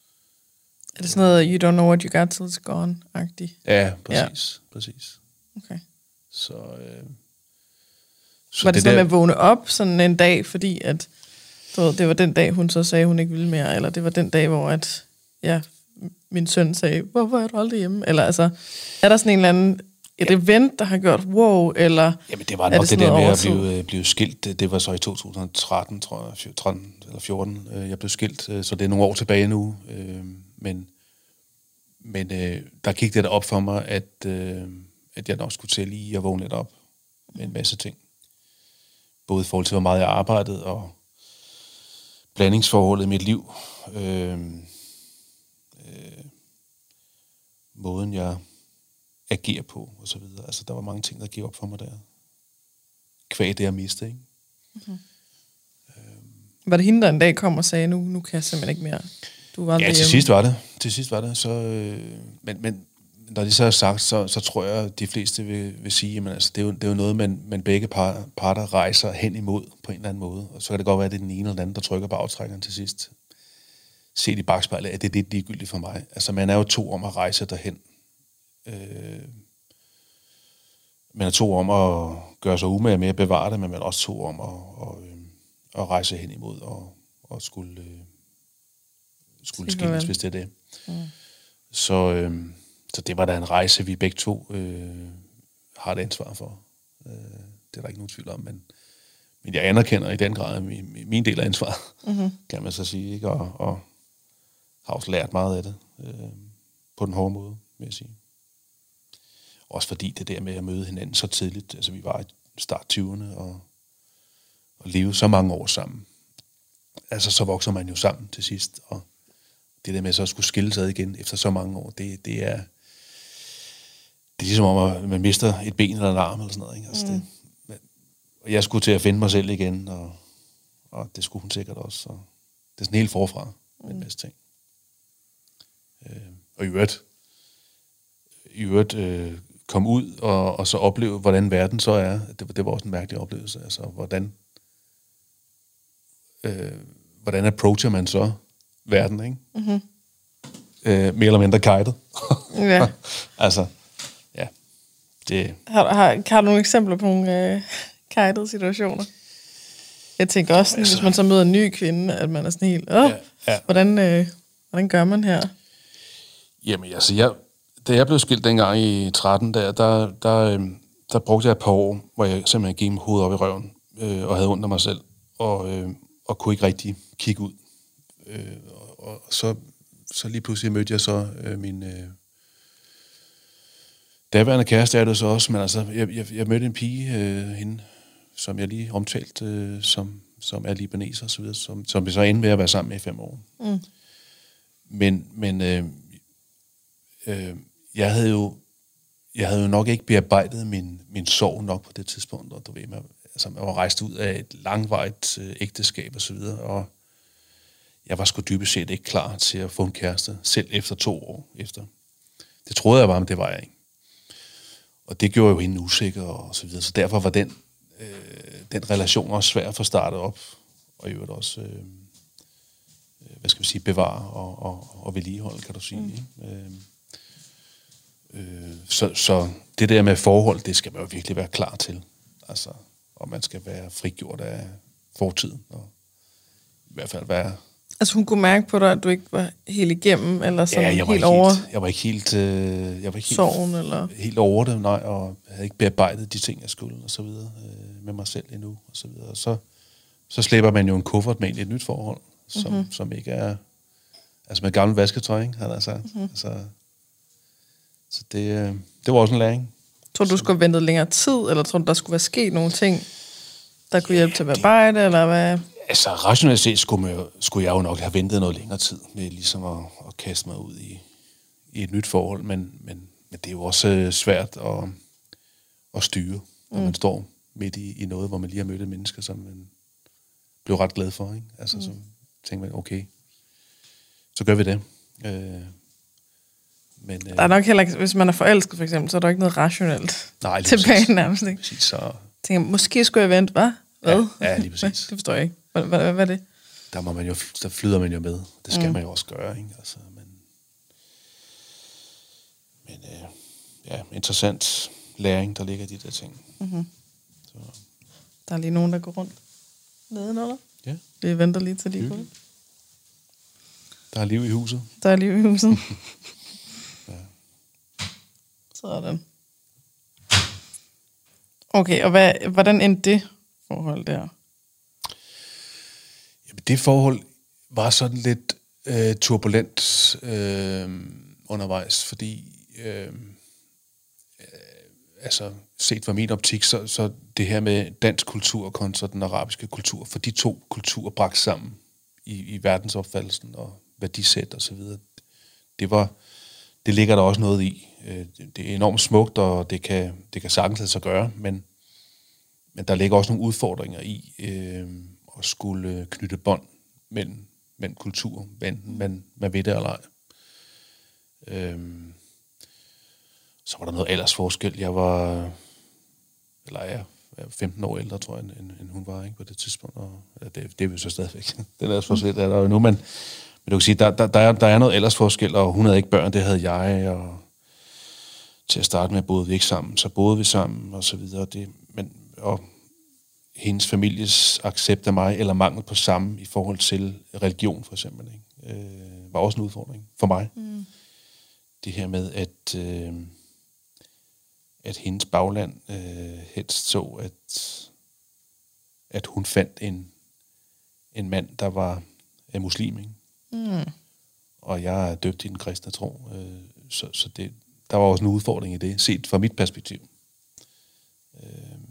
Er det sådan noget, you don't know what you got till it's gone-agtigt? Ja, præcis. Ja. præcis. Okay. Så, øh, så var det, det sådan der... med at vågne op sådan en dag, fordi at, du ved, det var den dag, hun så sagde, hun ikke ville mere, eller det var den dag, hvor at, ja, min søn sagde, hvorfor er du aldrig hjemme? Eller altså, er der sådan en eller anden et ja. event, der har gjort wow, eller... Jamen det var nok det, det der med at blive, blive skilt. Det, det var så i to tusind og tretten, tror jeg, tretten eller fjorten, jeg blev skilt, så det er nogle år tilbage nu. Men, men der gik det der op for mig, at, at jeg nok skulle til lige at vågne lidt op med en masse ting. Både i forhold til, hvor meget jeg arbejdede, og blandingsforholdet i mit liv. Øh, øh, måden, jeg agerer på, og så videre. Altså, der var mange ting, der gik op for mig der. Kvæg det, jeg miste, ikke? Mm-hmm. Øhm. Var det hende, der en dag kom og sagde, nu, nu kan jeg simpelthen ikke mere? Du var ja, til hjemme. sidst var det. Til sidst var det. Så, øh, men, men når det så er sagt, så, så tror jeg, at de fleste vil, vil sige, at altså, det, er jo, det er jo noget, man, man begge par, parter rejser hen imod på en eller anden måde. Og så kan det godt være, at det er den ene eller anden, der trykker på aftrækkeren til sidst. Se i bagspejlet, at det er det ligegyldigt for mig. Altså, man er jo to om at rejse derhen. Øh, man er to om at gøre sig umage med at bevare det, men man er også to om at, og, øh, at rejse hen imod og, og skulle, øh, skulle skilles, hvis det er det. Mm. Så, øh, så det var da en rejse, vi begge to øh, har et ansvar for. Øh, det er der ikke nogen tvivl om, men, men jeg anerkender i den grad min, min del af ansvaret, mm-hmm. kan man så sige, ikke? Og, og har også lært meget af det øh, på den hårde måde, vil jeg sige. Også fordi det der med at møde hinanden så tidligt, altså vi var i start tyverne og, og leve så mange år sammen. Altså så vokser man jo sammen til sidst, og det der med så at skulle skille sig ad igen efter så mange år, det, det er det er ligesom om, at man mister et ben eller en arm eller sådan noget, ikke? Altså mm. det, og jeg skulle til at finde mig selv igen, og, og det skulle hun sikkert også. Og det er sådan helt forfra med mm. en masse ting. Øh, og i øvrigt, i øvrigt øh, komme ud og, og så opleve, hvordan verden så er. Det, det var også en mærkelig oplevelse. Altså, hvordan, øh, hvordan approacher man så verden, ikke? Mm-hmm. Øh, mere eller mindre kajtet. Ja. altså, ja. Det. Har, har, har du nogle eksempler på nogle øh, kajtede situationer? Jeg tænker også, sådan, altså, hvis man så møder en ny kvinde, at man er sådan helt, åh, ja, ja. Hvordan, øh, hvordan gør man her? Jamen, altså, jeg, da jeg blev skilt dengang i tretten, der, der, der, øh, der brugte jeg et par år, hvor jeg simpelthen gik med hovedet op i røven, øh, og havde ondt af mig selv, og, øh, og kunne ikke rigtig kigge ud. Øh, og, og så, så lige pludselig mødte jeg så øh, min øh, daværende kæreste, er det så også, men altså, jeg, jeg, jeg mødte en pige, øh, hende, som jeg lige omtalte, øh, som, som er libaneser og så videre, som, som vi så endte med at være sammen med i fem år. Mm. Men, men øh, øh, jeg havde jo jeg havde jo nok ikke bearbejdet min, min sorg nok på det tidspunkt, og du ved, man, altså, man var rejst ud af et langvarigt øh, ægteskab og så videre, og jeg var sgu dybest set ikke klar til at få en kæreste, selv efter to år efter. Det troede jeg var, men det var jeg ikke. Og det gjorde jo hende usikker og så videre, så derfor var den øh, den relation også svær at få startet op, og i øvrigt også øh, hvad skal vi sige, bevare og, og, og vedligeholde, kan du sige. Mm. Ikke? Øh, øh, så, så det der med forhold, det skal man jo virkelig være klar til. Altså, og man skal være frigjort af fortiden, og i hvert fald være... Altså hun kunne mærke på dig, at du ikke var helt igennem, eller sådan ja, jeg var helt ikke over... Helt, jeg var ikke helt... Øh, jeg var ikke helt, sorgen, eller... helt over det, nej, og havde ikke bearbejdet de ting, jeg skulle, og så videre, øh, med mig selv endnu, og så videre. Og så, så slipper man jo en kuffert med ind i et nyt forhold, som, mm-hmm. som ikke er... Altså med gammel vasketøj, ikke, havde jeg sagt. Mm-hmm. Altså, så det, øh, det var også en læring. Tror du, du skulle have ventet længere tid, eller tror du, der skulle være sket nogle ting, der kunne hjælpe til at bearbejde, eller hvad? Altså, rationelt set skulle, man, skulle jeg jo nok have ventet noget længere tid med ligesom at, at kaste mig ud i, i et nyt forhold, men, men, men det er jo også svært at, at styre, når mm. man står midt i, i noget, hvor man lige har mødt et menneske, som man blev ret glad for, ikke? Altså, mm. så tænker man, okay, så gør vi det. Øh, men, der er nok heller ikke, hvis man er forelsket for eksempel, så er der ikke noget rationelt nej, tilbage præcis. Nærmest, ikke? Præcis, så... Tænker, måske skulle jeg vente, hvad? Hvad? Ja, ja, lige præcis. Det forstår jeg ikke. Hvad, hvad, hvad er det? Der, må man jo, der flyder man jo med. Det skal mm. man jo også gøre, ikke? Altså, men men øh, ja, interessant læring, der ligger i de der ting. Mm-hmm. Så. Der er lige nogen, der går rundt nedenunder. Ja. Vi venter lige til de går. Der er liv i huset. Der er liv i huset. Ja. Sådan. Okay, og hvad, hvordan endte det forhold der? Jamen, det forhold var sådan lidt øh, turbulent øh, undervejs, fordi øh, øh, altså set fra min optik, så, så det her med dansk kultur kontra den arabiske kultur, for de to kulturer bragt sammen i, i verdensopfattelsen og værdisæt og så videre, det var, det ligger der også noget i. Det er enormt smukt, og det kan, det kan sagtens lade sig gøre, men, men der ligger også nogle udfordringer i øh, at skulle knytte bånd mellem, mellem kultur, enten man, man ved det eller ej. Øh, så var der noget aldersforskel. Jeg var, eller jeg er femten år ældre, tror jeg, end, end hun var, ikke, på det tidspunkt, og ja, det, det er jo så stadigvæk. Den aldersforskel er der jo nu, men, men du kan sige, der, der, der, er, der er noget aldersforskel, og hun havde ikke børn, det havde jeg, og til at starte med boede vi ikke sammen, så boede vi sammen, og så videre. Det, men, og hendes families accept af mig, eller mangel på samme i forhold til religion, for eksempel, ikke? Øh, var også en udfordring for mig. Mm. Det her med, at, øh, at hendes bagland øh, helst så, at, at hun fandt en, en mand, der var øh, muslim, ikke? Mm. Og jeg er døbt i den kristne tro, øh, så, så det der var også en udfordring i det, set fra mit perspektiv. Øh,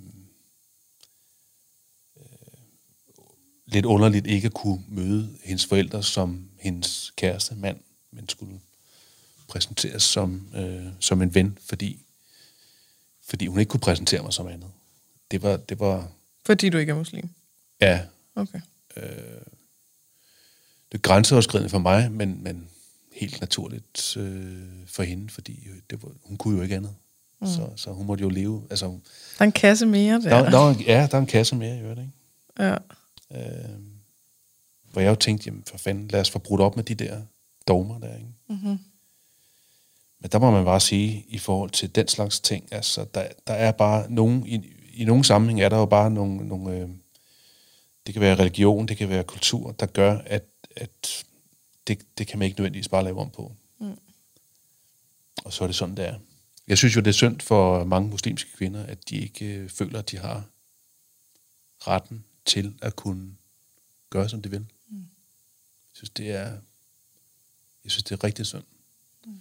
øh, lidt underligt ikke at kunne møde hendes forældre som hendes kæreste mand, men skulle præsenteres som, øh, som en ven, fordi, fordi hun ikke kunne præsentere mig som andet. Det var... Det var Fordi du ikke er muslim? Ja. Okay. Øh, det er grænseoverskridende for mig, men, men helt naturligt øh, for hende, fordi det var, hun kunne jo ikke andet. Mm. Så, så hun måtte jo leve. Altså, der er en kasse mere der. der, der ja, der er en kasse mere i øvrigt, ikke? Ja. Øh, hvor jeg jo tænkte, jamen for fanden, lad os få brudt op med de der dogmer der, ikke? Mm-hmm. Men der må man bare sige, i forhold til den slags ting, altså, der, der er bare nogen, i, i nogle sammenhæng er der jo bare nogle, nogle øh, det kan være religion, det kan være kultur, der gør, at, at det, det kan man ikke nødvendigvis bare lave om på. Mm. Og så er det sådan, det er. Jeg synes jo, det er synd for mange muslimske kvinder, at de ikke øh, føler, at de har retten til at kunne gøre, som de vil. Mm. Jeg synes, det er jeg synes, det er rigtig synd. Mm.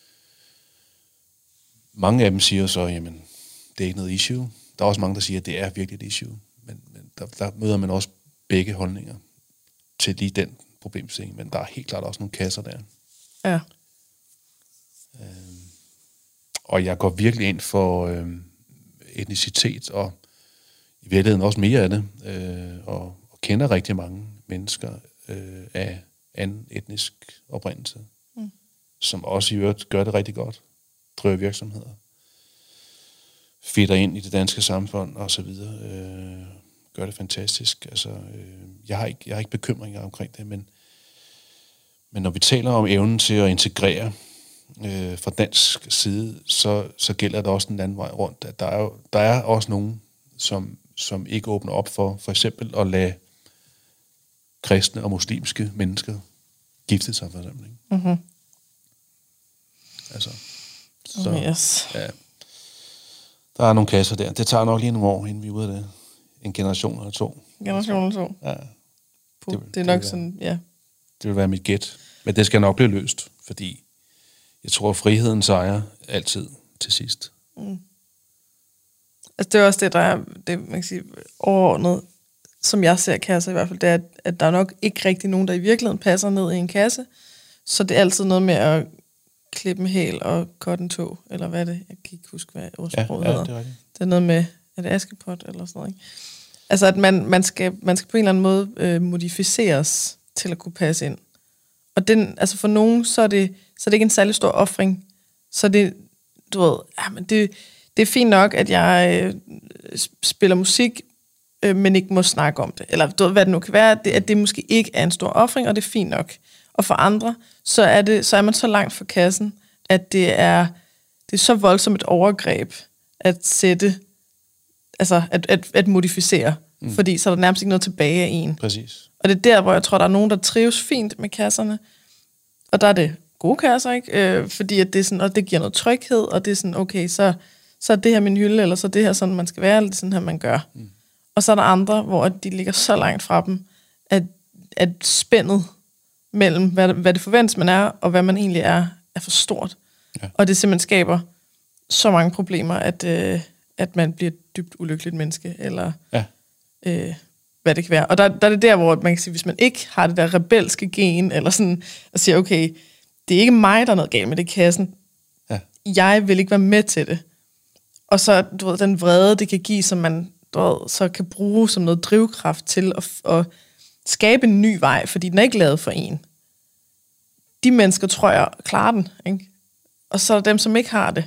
Mange af dem siger så, jamen, det er ikke noget issue. Der er også mange, der siger, at det er virkelig et issue. Men, men der, der møder man også begge holdninger til lige den problemstilling. Men der er helt klart også nogle kasser der. Ja. Øhm, og jeg går virkelig ind for øhm, etnicitet, og i virkeligheden også mere af det, øh, og, og kender rigtig mange mennesker øh, af anden etnisk oprindelse, mm. som også i øvrigt gør det rigtig godt, driver virksomheder, fitter ind i det danske samfund og så videre, øh, gør det fantastisk. Altså, øh, jeg har ikke, jeg har ikke bekymringer omkring det, men, men når vi taler om evnen til at integrere øh, fra dansk side, så, så gælder det også den anden vej rundt. At der er jo, der er også nogen, som, som ikke åbner op for, for eksempel at lade kristne og muslimske mennesker gifte sig, for eksempel. Ikke? Mm-hmm. Altså, så, oh, yes. ja. Der er nogle kasser der. Det tager nok lige nogle år, inden vi er ude af det. En generation eller to. En generation eller to? Ja. Puh, det, det er nok det sådan, ja. Det vil være mit gæt. Men det skal nok blive løst, fordi jeg tror, at friheden sejrer altid til sidst. Mm. Altså, det er også det, der er, det, man kan sige, overordnet, som jeg ser kasser i hvert fald, det er, at, at der er nok ikke rigtig nogen, der i virkeligheden passer ned i en kasse. Så det er altid noget med at klippe en hæl og cutte en tå, eller hvad er det? Jeg kan ikke huske, hvad ordsproget ja, ja, hedder. det er det. Det er noget med, er det Askepot eller sådan noget, ikke? Altså, at man, man, skal, man skal på en eller anden måde øh, modificeres til at kunne passe ind. Og den, altså for nogen, så er det, så er det ikke en særlig stor offring. Så det, du ved, ja, men det, det er fint nok, at jeg øh, spiller musik, øh, men ikke må snakke om det. Eller du ved, hvad det nu kan være, at det, at det måske ikke er en stor offring, og det er fint nok. Og for andre, så er, det, så er man så langt fra kassen, at det er, det er så voldsomt et overgreb at sætte, altså at, at, at modificere. Mm. Fordi så er der nærmest ikke noget tilbage af en. Præcis. Og det er der, hvor jeg tror, der er nogen, der trives fint med kasserne. Og der er det gode kasser, ikke? Øh, fordi at det, er sådan, og det giver noget tryghed, og det er sådan, okay, så, så er det her min hylde, eller så er det her sådan, man skal være, eller det er sådan her, man gør. Mm. Og så er der andre, hvor de ligger så langt fra dem, at, at spændet mellem, hvad, hvad det forventes, man er, og hvad man egentlig er, er for stort. Ja. Og det simpelthen skaber så mange problemer, at, øh, at man bliver et dybt ulykkeligt menneske, eller ja. øh, hvad det kan være. Og der, der er det der, hvor man kan sige, hvis man ikke har det der rebelske gen, eller sådan, og siger, okay, det er ikke mig, der er noget galt med det kassen. Ja. Jeg vil ikke være med til det. Og så, du ved, den vrede, det kan give, som man du ved, så kan bruge som noget drivkraft til at, at skabe en ny vej, fordi den er ikke lavet for en. De mennesker, tror jeg, klarer den, ikke? Og så er der dem, som ikke har det,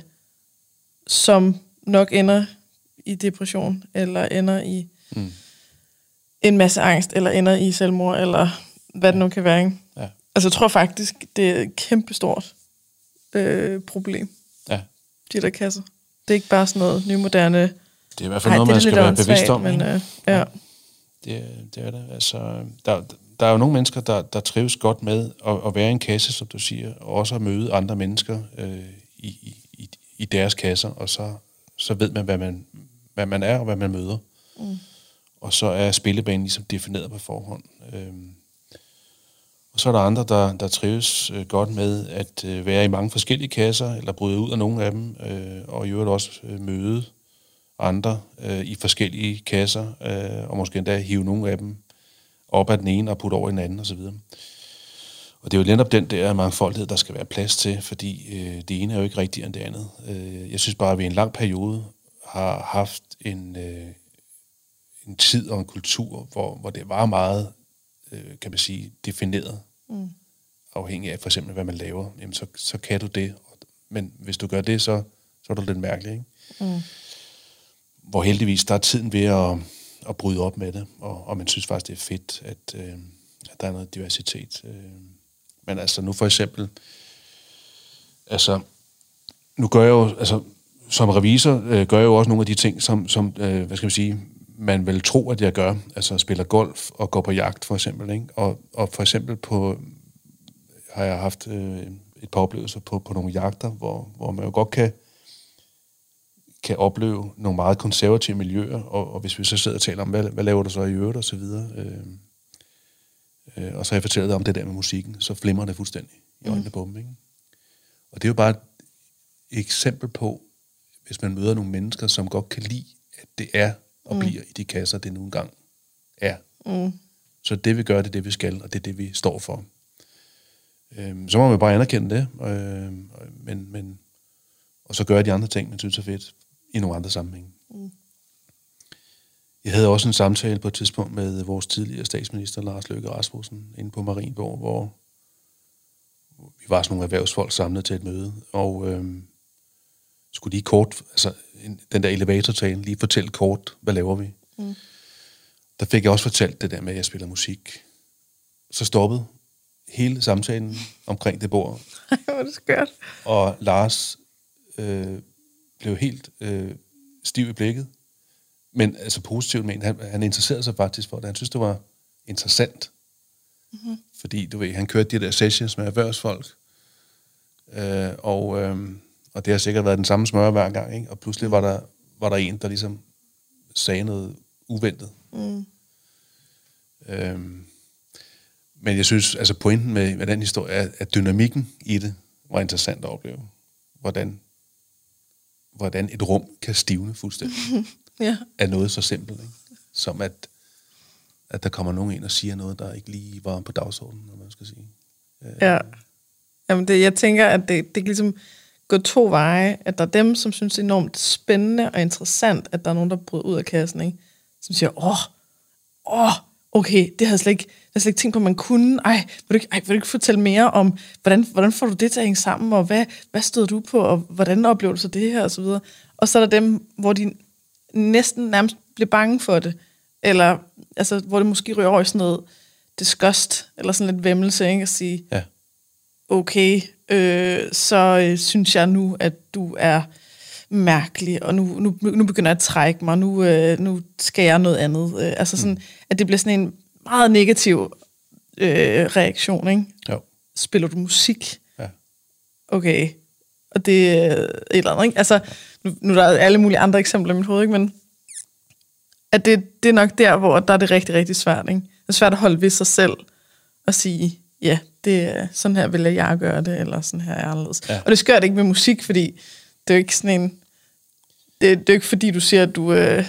som nok ender i depression, eller ender i mm. en masse angst, eller ender i selvmord, eller hvad det nu kan være, ikke? Ja. Altså, jeg tror faktisk, det er et kæmpestort øh, problem, ja. De der kasser. Det er ikke bare sådan noget nymoderne. Det er i hvert fald noget, man skal være bevidst om. Men, øh, ja. det, det er det. Altså, der, der er jo nogle mennesker, der, der trives godt med at, at være i en kasse, som du siger, og også at møde andre mennesker øh, i, i, i deres kasser, og så, så ved man hvad, man, hvad man er, og hvad man møder. Mm. Og så er spillebanen ligesom defineret på forhånd. Øhm, og så er der andre, der, der trives øh, godt med at øh, være i mange forskellige kasser, eller bryde ud af nogle af dem, øh, og i øvrigt også øh, møde andre øh, i forskellige kasser, øh, og måske endda hive nogle af dem op af den ene og putte over i den anden osv. Og det er jo netop den der mangfoldighed, der skal være plads til, fordi øh, det ene er jo ikke rigtigere end det andet. Øh, jeg synes bare, at vi i en lang periode har haft en, øh, en tid og en kultur, hvor, hvor det var meget, øh, kan man sige, defineret, mm. afhængig af for eksempel, hvad man laver, jamen så, så kan du det. Men hvis du gør det, så, så er du lidt mærkelig, ikke? Mm. Hvor heldigvis, der er tiden ved at, at bryde op med det, og, og man synes faktisk, det er fedt, at, øh, at der er noget diversitet. Øh. Men altså nu for eksempel, altså nu gør jeg jo, altså som revisor øh, gør jeg jo også nogle af de ting, som, som øh, hvad skal man sige, man vil tro, at jeg gør. Altså spiller golf og går på jagt, for eksempel. Ikke? Og, og for eksempel på, har jeg haft øh, et par oplevelser på, på nogle jagter, hvor, hvor man jo godt kan, kan opleve nogle meget konservative miljøer, og, og hvis vi så sidder og taler om, hvad, hvad laver du så i øvrigt, og så videre. Øh, øh, og så har jeg fortalt dig om det der med musikken, så flimrer det fuldstændig i øjnene mm. på dem. Ikke? Og det er jo bare et eksempel på, hvis man møder nogle mennesker, som godt kan lide, at det er og mm. bliver i de kasser, det nu engang er. Mm. Så det vi gør, det er det vi skal, og det er det vi står for. Øhm, så må man bare anerkende det, øh, men, men, og så gøre de andre ting, man synes er fedt, i nogle andre sammenhænge. Mm. Jeg havde også en samtale på et tidspunkt med vores tidligere statsminister, Lars Løkke Rasmussen, inde på Marienborg, hvor vi var sådan nogle erhvervsfolk samlet til et møde, og øh, skulle lige kort, altså den der elevatortale, lige fortælle kort, hvad laver vi? Mm. Der fik jeg også fortalt det der med, at jeg spiller musik. Så stoppede hele samtalen omkring det bord. Ej, hvor er det skørt. Og Lars øh, blev helt øh, stiv i blikket, men altså positivt men han, han interesserede sig faktisk for det. Han synes, det var interessant. Mm-hmm. Fordi, du ved, han kørte de der sessions med erhvervsfolk, øh, og... Øh, Og det har sikkert været den samme smør hver gang, ikke? Og pludselig var der, var der en, der ligesom sagde noget uventet. Mm. Øhm, men jeg synes, altså pointen med, med den historie, er, at dynamikken i det var interessant at opleve. Hvordan, hvordan et rum kan stivne fuldstændig. Ja. Af noget så simpelt, ikke? Som at, at der kommer nogen ind og siger noget, der ikke lige var på dagsordenen, når man skal sige. Øh, ja. Jamen det, jeg tænker, at det, det ligesom gå to veje, at der er dem, som synes det er enormt spændende og interessant, at der er nogen, der bryder ud af kassen, ikke? Som siger, åh, åh, okay, det havde jeg slet ikke, det havde slet ikke tænkt på, at man kunne. Ej, vil du ikke, ej, vil du ikke fortælle mere om, hvordan, hvordan får du det til at hænge sammen, og hvad, hvad stod du på, og hvordan oplever du så det her, og så videre. Og så er der dem, hvor de næsten nærmest bliver bange for det, eller altså, hvor det måske ryger over i sådan noget disgust, eller sådan lidt væmmelse, ikke? At sige, ja. Okay, øh, så øh, synes jeg nu, at du er mærkelig, og nu, nu, nu begynder jeg at trække mig, nu, øh, nu skal jeg noget andet. Øh, altså sådan, mm. at det bliver sådan en meget negativ øh, reaktion, ikke? Jo. Spiller du musik? Ja. Okay. Og det er et eller andet, ikke? Altså, nu, nu er der alle mulige andre eksempler i mit hoved, ikke? Men at det, det er nok der, hvor der er det rigtig, rigtig svært, ikke? Det er svært at holde ved sig selv og sige, ja, det, sådan her vil jeg gøre det, eller sådan her er anderledes. Ja. Og det skør det ikke med musik, fordi det er jo ikke sådan en... Det, det er jo ikke fordi, du siger, at du, uh,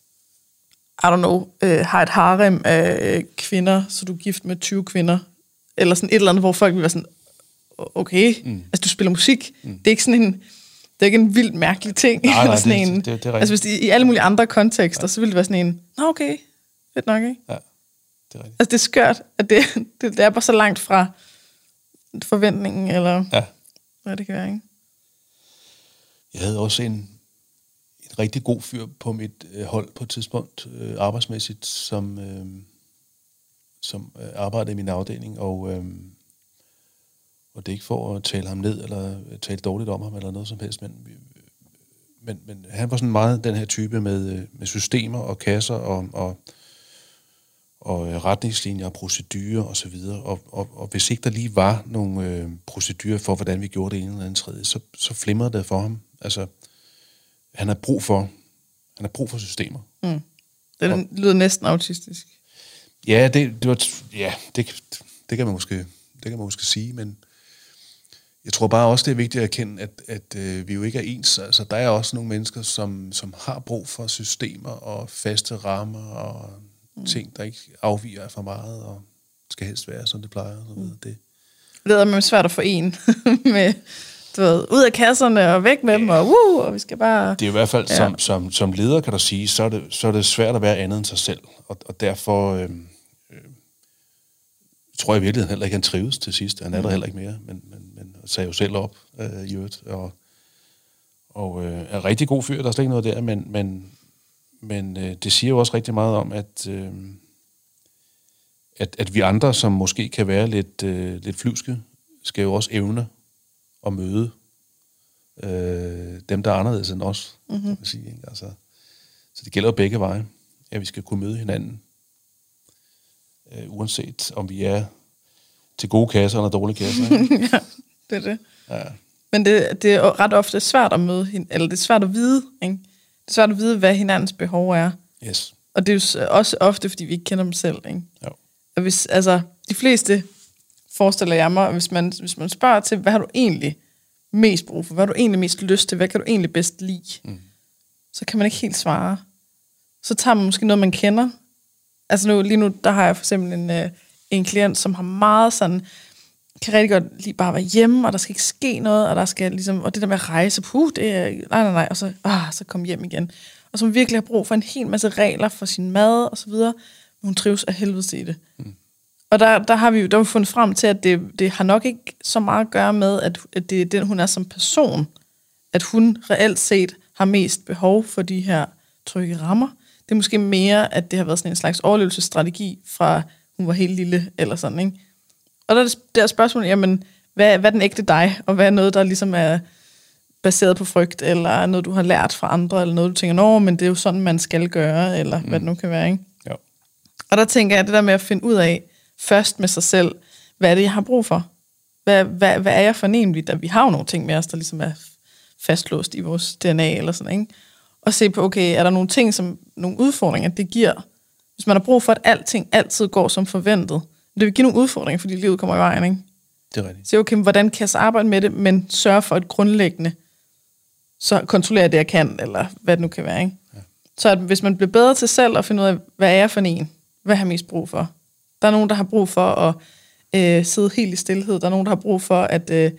I don't know, uh, har et harem af uh, kvinder, så du er gift med tyve kvinder, eller sådan et eller andet, hvor folk vil være sådan, okay, mm. altså du spiller musik, mm. det er ikke sådan en... Det er ikke en vildt mærkelig ting. Nej, nej, sådan det, en, det, det, det er altså hvis det, i alle mulige andre kontekster, ja. Så ville det være sådan en, nå okay, fedt nok, ikke? Ja. Det er altså det er skørt, at det, det, det er bare så langt fra forventningen, eller ja. Hvad det kan være, ikke? Jeg havde også en, en rigtig god fyr på mit øh, hold på et tidspunkt, øh, arbejdsmæssigt, som, øh, som øh, arbejdede i min afdeling, og, øh, og det er ikke for at tale ham ned, eller tale dårligt om ham, eller noget som helst, men, men, men han var sådan meget den her type med, med systemer og kasser, og, og og retningslinjer og procedurer og så videre, og, og, og hvis ikke der lige var nogle øh, procedurer for, hvordan vi gjorde det ene eller andet tredje, så, så flimrede det for ham. Altså, han har brug for, han har brug for systemer. Mm. Det og, lyder næsten autistisk. Ja, det, det, var, ja det, det, kan man måske, det kan man måske sige, men jeg tror bare også, det er vigtigt at erkende, at, at øh, vi jo ikke er ens. Altså, der er også nogle mennesker, som, som har brug for systemer og faste rammer og ting, der ikke afviger for meget, og skal helst være, som det plejer. Så mm. det. Det er svært at få en med, du ved, ud af kasserne og væk med ja. dem, og, uh, og vi skal bare... Det er i hvert fald, ja. som, som, som leder, kan du sige, så er, det, så er det svært at være andet end sig selv. Og, og derfor øh, øh, tror jeg i virkeligheden heller ikke, han trives til sidst. Han er der heller ikke mere, men, men, men sagde jo selv op øh, i øvrigt. Og, og øh, er en rigtig god fyr, der er slet ikke noget der, men, men, men øh, det siger jo også rigtig meget om, at... Øh, At, at vi andre, som måske kan være lidt, øh, lidt flyvske, skal jo også evne at møde øh, dem, der er anderledes end os. Mm-hmm. Kan man sige, ikke? Altså, så det gælder jo begge veje, at vi skal kunne møde hinanden, øh, uanset om vi er til gode kasser eller dårlige kasser. Ikke? Ja, det er det. Ja. Men det, det er ret ofte svært at møde hin- eller det er svært at vide, ikke? Det er svært at vide, hvad hinandens behov er. Yes. Og det er jo også ofte, fordi vi ikke kender dem selv, ikke? Jo. Og hvis, altså, de fleste forestiller jeg mig, hvis man, hvis man spørger til, hvad har du egentlig mest brug for? Hvad har du egentlig mest lyst til? Hvad kan du egentlig bedst lide? Mm. Så kan man ikke helt svare. Så tager man måske noget, man kender. Altså nu, lige nu, der har jeg for eksempel en, øh, en klient, som har meget sådan, kan rigtig godt lige bare være hjemme, og der skal ikke ske noget, og der skal ligesom, og det der med at rejse, puh, det er, nej, nej, nej, og så, ah, så komme hjem igen. Og som virkelig har brug for en hel masse regler for sin mad, og så videre. Men hun trives af helvede i det. Mm. Og der, der har vi jo der har vi fundet frem til, at det, det har nok ikke så meget at gøre med, at, at det er den, hun er som person. At hun reelt set har mest behov for de her trygge rammer. Det er måske mere, at det har været sådan en slags overlevelsesstrategi fra hun var helt lille, eller sådan, ikke? Og der er det der spørgsmål, jamen, hvad, hvad er den ægte dig? Og hvad er noget, der ligesom er baseret på frygt, eller noget, du har lært fra andre, eller noget, du tænker, nå, men det er jo sådan, man skal gøre, eller mm. hvad det nu kan være, ikke? Ja. Og der tænker jeg, det der med at finde ud af, først med sig selv, hvad er det, jeg har brug for? Hvad, hvad, hvad er jeg for en egentlig? Vi har jo nogle ting med os, der ligesom er fastlåst i vores D N A, eller sådan, ikke? Og se på, okay, er der nogle ting, som nogle udfordringer, det giver? Hvis man har brug for, at alting altid går som forventet, det vil give nogle udfordringer, fordi livet kommer i vejen, ikke? Det er rigtigt. Så okay, hvordan kan jeg så arbejde med det, men sørge for et grundlæggende, så kontrollere det, jeg kan, eller hvad det nu kan være, ikke? Ja. Så at hvis man bliver bedre til selv at finde ud af, hvad er jeg for en? Hvad har jeg mest brug for? Der er nogen, der har brug for at øh, sidde helt i stilhed. Der er nogen, der har brug for at, øh,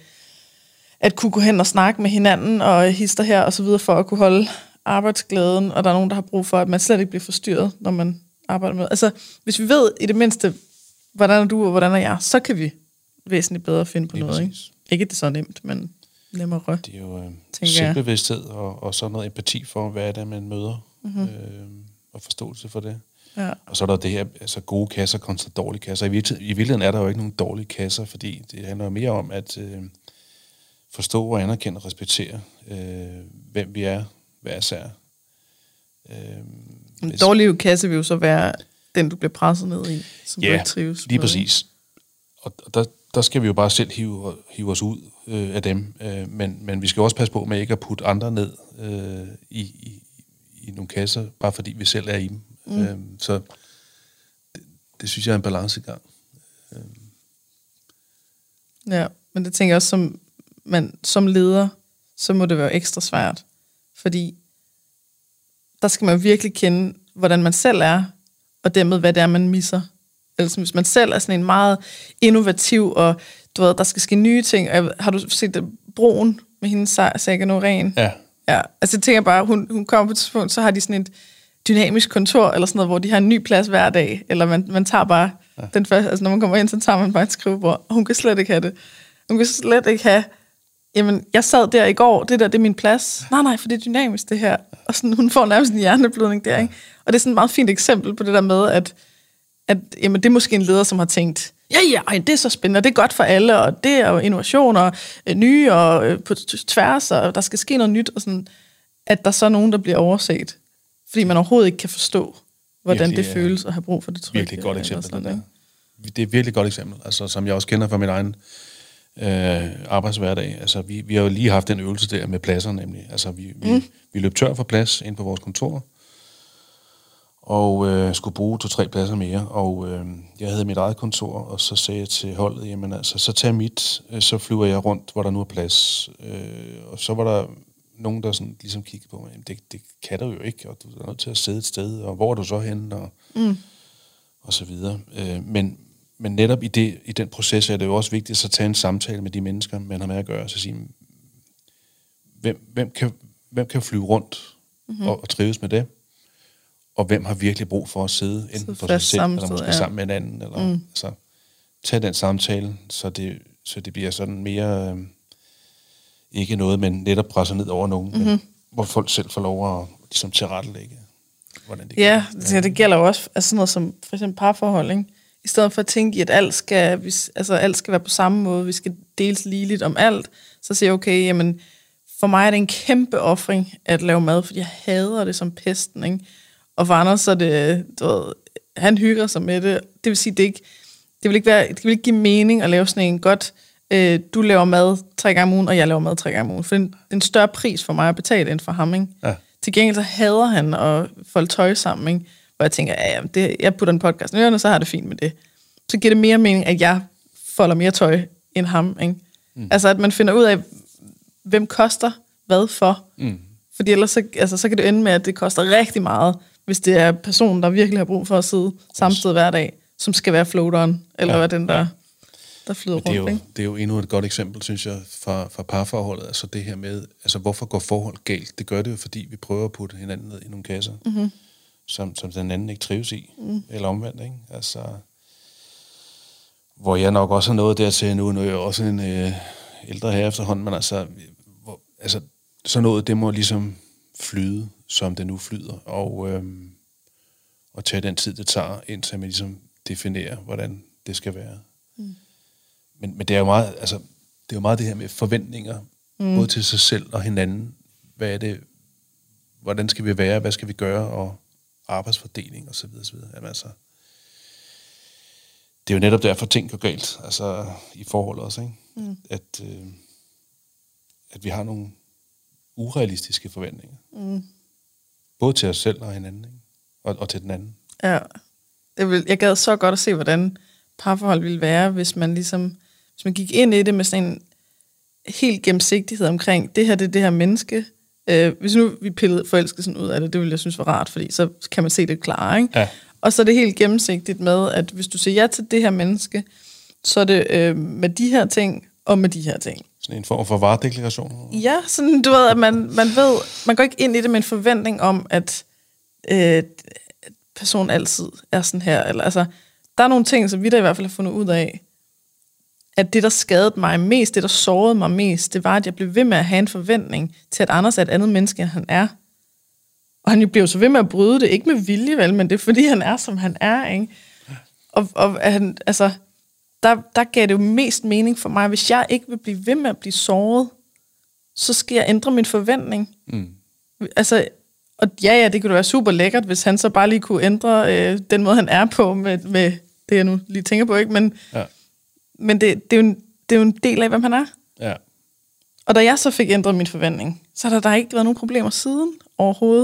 at kunne gå hen og snakke med hinanden og hister her og så videre for at kunne holde arbejdsglæden. Og der er nogen, der har brug for, at man slet ikke bliver forstyrret, når man arbejder med. Altså, hvis vi ved i det mindste, hvordan er du og hvordan er jeg, så kan vi væsentligt bedre finde på Lige noget. Ikke? Ikke det er så nemt, men nemmere. Det er jo øh, selvbevidsthed og, og så noget empati for, hvad er det, man møder. Mm-hmm. Øh, og forståelse for det. Ja. Og så er der det her, altså gode kasser kontra dårlige kasser. I, virkeligheden, I virkeligheden er der jo ikke nogen dårlige kasser, fordi det handler mere om at øh, forstå og anerkende og respektere, øh, hvem vi er, hvad er sær. Øh, en dårlig kasse vil jo så være den, du bliver presset ned i, som ja, du ikke trives. Lige præcis. Og der, der skal vi jo bare selv hive, hive os ud øh, af dem. Øh, men, men vi skal også passe på med ikke at putte andre ned øh, i, i, i nogle kasser, bare fordi vi selv er i dem. Mm. Øhm, så det, det synes jeg er en balancegang. Øhm. Ja, men det tænker jeg også, som, man, som leder, så må det være ekstra svært. Fordi der skal man virkelig kende, hvordan man selv er, og dermed, hvad det er, man misser. Altså hvis man selv er sådan en meget innovativ, og du ved, der skal ske nye ting. Og har du set det, Broen med hendes Saga Norén? Ja. Ja, altså jeg tænker bare, hun, hun kommer på et tidspunkt, så har de sådan et dynamisk kontor, eller sådan noget, hvor de har en ny plads hver dag, eller man, man tager bare ja. den første, altså når man kommer ind, så tager man bare et skrivebord, og hun kan slet ikke have det. Hun kan slet ikke have, jamen, jeg sad der i går, det der, det er min plads. Nej, nej, for det er dynamisk, det her. Og sådan, hun får nærmest en hjerneblødning der, ikke? Og det er sådan et meget fint eksempel på det der med, at, at jamen, det er måske en leder, som har tænkt, ja, ja, ej, det er så spændende, og det er godt for alle, og det er jo innovationer, øh, nye, og øh, på tværs, og der skal ske noget nyt, og sådan, at der så er nogen, der bliver overset. Fordi man overhovedet ikke kan forstå, hvordan virkelig, det føles at have brug for det trygge. Virkelig godt eksempel. Sådan, det, det er virkelig godt eksempel, altså, som jeg også kender fra min egen øh, arbejdshverdag. Altså, vi, vi har jo lige haft den øvelse der med pladser, nemlig. Altså, vi, vi, mm. vi løb tør for plads ind på vores kontor, og øh, skulle bruge to-tre pladser mere. Og øh, jeg havde mit eget kontor, og så sagde jeg til holdet, jamen altså, så tag mit, øh, så flyver jeg rundt, hvor der nu er plads. Øh, og så var der nogen, der sådan ligesom kiggede på mig, jamen det, det kan du jo ikke, og du er nødt til at sidde et sted, og hvor er du så henne, og, mm. og så videre. Øh, men, men netop i, det, i den proces er det jo også vigtigt at så tage en samtale med de mennesker, man har med at gøre, og så sige, hvem, hvem, kan, hvem kan flyve rundt mm-hmm. og, og trives med det? Og hvem har virkelig brug for at sidde enten for sig selv, eller måske ja. sammen med en anden, eller mm. altså, tage den samtale, så det, så det bliver sådan mere, øh, ikke noget, men netop presser ned over nogen, mm-hmm. men, hvor folk selv får lov at ligesom, tilrettelægge, hvordan det ja, det, ja, det gælder jo også altså sådan noget som for eksempel parforhold, ikke? I stedet for at tænke i, at alt skal, vi, altså, alt skal være på samme måde, vi skal deles ligeligt om alt, så siger jeg, okay, jamen, for mig er det en kæmpe ofring at lave mad, fordi jeg hader det som pesten, ikke? Og for Anders, så er det, du ved, han hygger sig med det. Det vil sige, det ikke, det vil ikke være, det vil ikke give mening at lave sådan en godt, øh, du laver mad tre gange om ugen, og jeg laver mad tre gange om ugen. For det er en, det er en større pris for mig at betale end for ham, ikke? Ja. Til gengæld så hader han at folde tøj sammen, ikke? Hvor jeg tænker, ja, det, jeg putter en podcast i ørerne, så har det fint med det. Så giver det mere mening, at jeg folder mere tøj end ham, ikke? Mm. Altså, at man finder ud af, hvem koster hvad for. Mm. Fordi ellers så, altså, så kan det ende med, at det koster rigtig meget, hvis det er personen, der virkelig har brug for at sidde samme sted hver dag, som skal være floateren, eller ja, hvad den der, ja. der flyder rundt. Det er, jo, ikke? det er jo endnu et godt eksempel, synes jeg, fra, fra parforholdet. Altså det her med, altså hvorfor går forhold galt? Det gør det jo, fordi vi prøver at putte hinanden ned i nogle kasser, mm-hmm. som, som den anden ikke trives i, mm. eller omvendt, ikke? Altså, hvor jeg nok også har nået dertil nu, nu er jeg også en øh, ældre herre efterhånden, men altså, hvor, altså så noget, det må ligesom flyde, som det nu flyder, og, øhm, og tage den tid, det tager, indtil man ligesom definerer, hvordan det skal være. Mm. Men, men det er jo meget, altså, det er jo meget det her med forventninger, mm. både til sig selv og hinanden. Hvad er det, hvordan skal vi være, hvad skal vi gøre, og arbejdsfordeling, og så videre, så videre. Jamen, altså, det er jo netop derfor, ting går galt, altså i forholdet også, ikke? Mm. At, øh, at vi har nogle urealistiske forventninger. Mm. Både til os selv og hinanden, ikke? Og, og til den anden. Ja, det vil, jeg gad så godt at se, hvordan parforhold ville være, hvis man ligesom, hvis man gik ind i det med sådan en helt gennemsigtighed omkring, det her, det er det her menneske. Øh, hvis nu vi pillede forelskelsen ud af det, det ville jeg synes var rart, fordi så kan man se det klare, ikke? Ja. Og så er det helt gennemsigtigt med, at hvis du siger ja til det her menneske, så er det øh, med de her ting, og med de her ting. Sådan en form for varedeklaration? Ja, sådan du ved, at man, man ved, man går ikke ind i det med en forventning om, at øh, personen altid er sådan her. Eller, altså, der er nogle ting, som vi der i hvert fald har fundet ud af, at det, der skadede mig mest, det, der sårede mig mest, det var, at jeg blev ved med at have en forventning til, at Anders er et andet menneske, end han er. Og han jo blev så ved med at bryde det, ikke med vilje, vel, men det er, fordi han er, som han er, ikke? Og, og han, altså... Der, der gav det jo mest mening for mig, hvis jeg ikke vil blive ved med at blive såret, så skal jeg ændre min forventning. Mm. Altså, og ja, ja, det kunne være super lækkert, hvis han så bare lige kunne ændre øh, den måde, han er på, med, med det, jeg nu lige tænker på, ikke? Men, ja. men det, det, er jo en, det er jo en del af, hvem han er. Ja. Og da jeg så fik ændret min forventning, så har der, der ikke været nogen problemer siden overhovedet.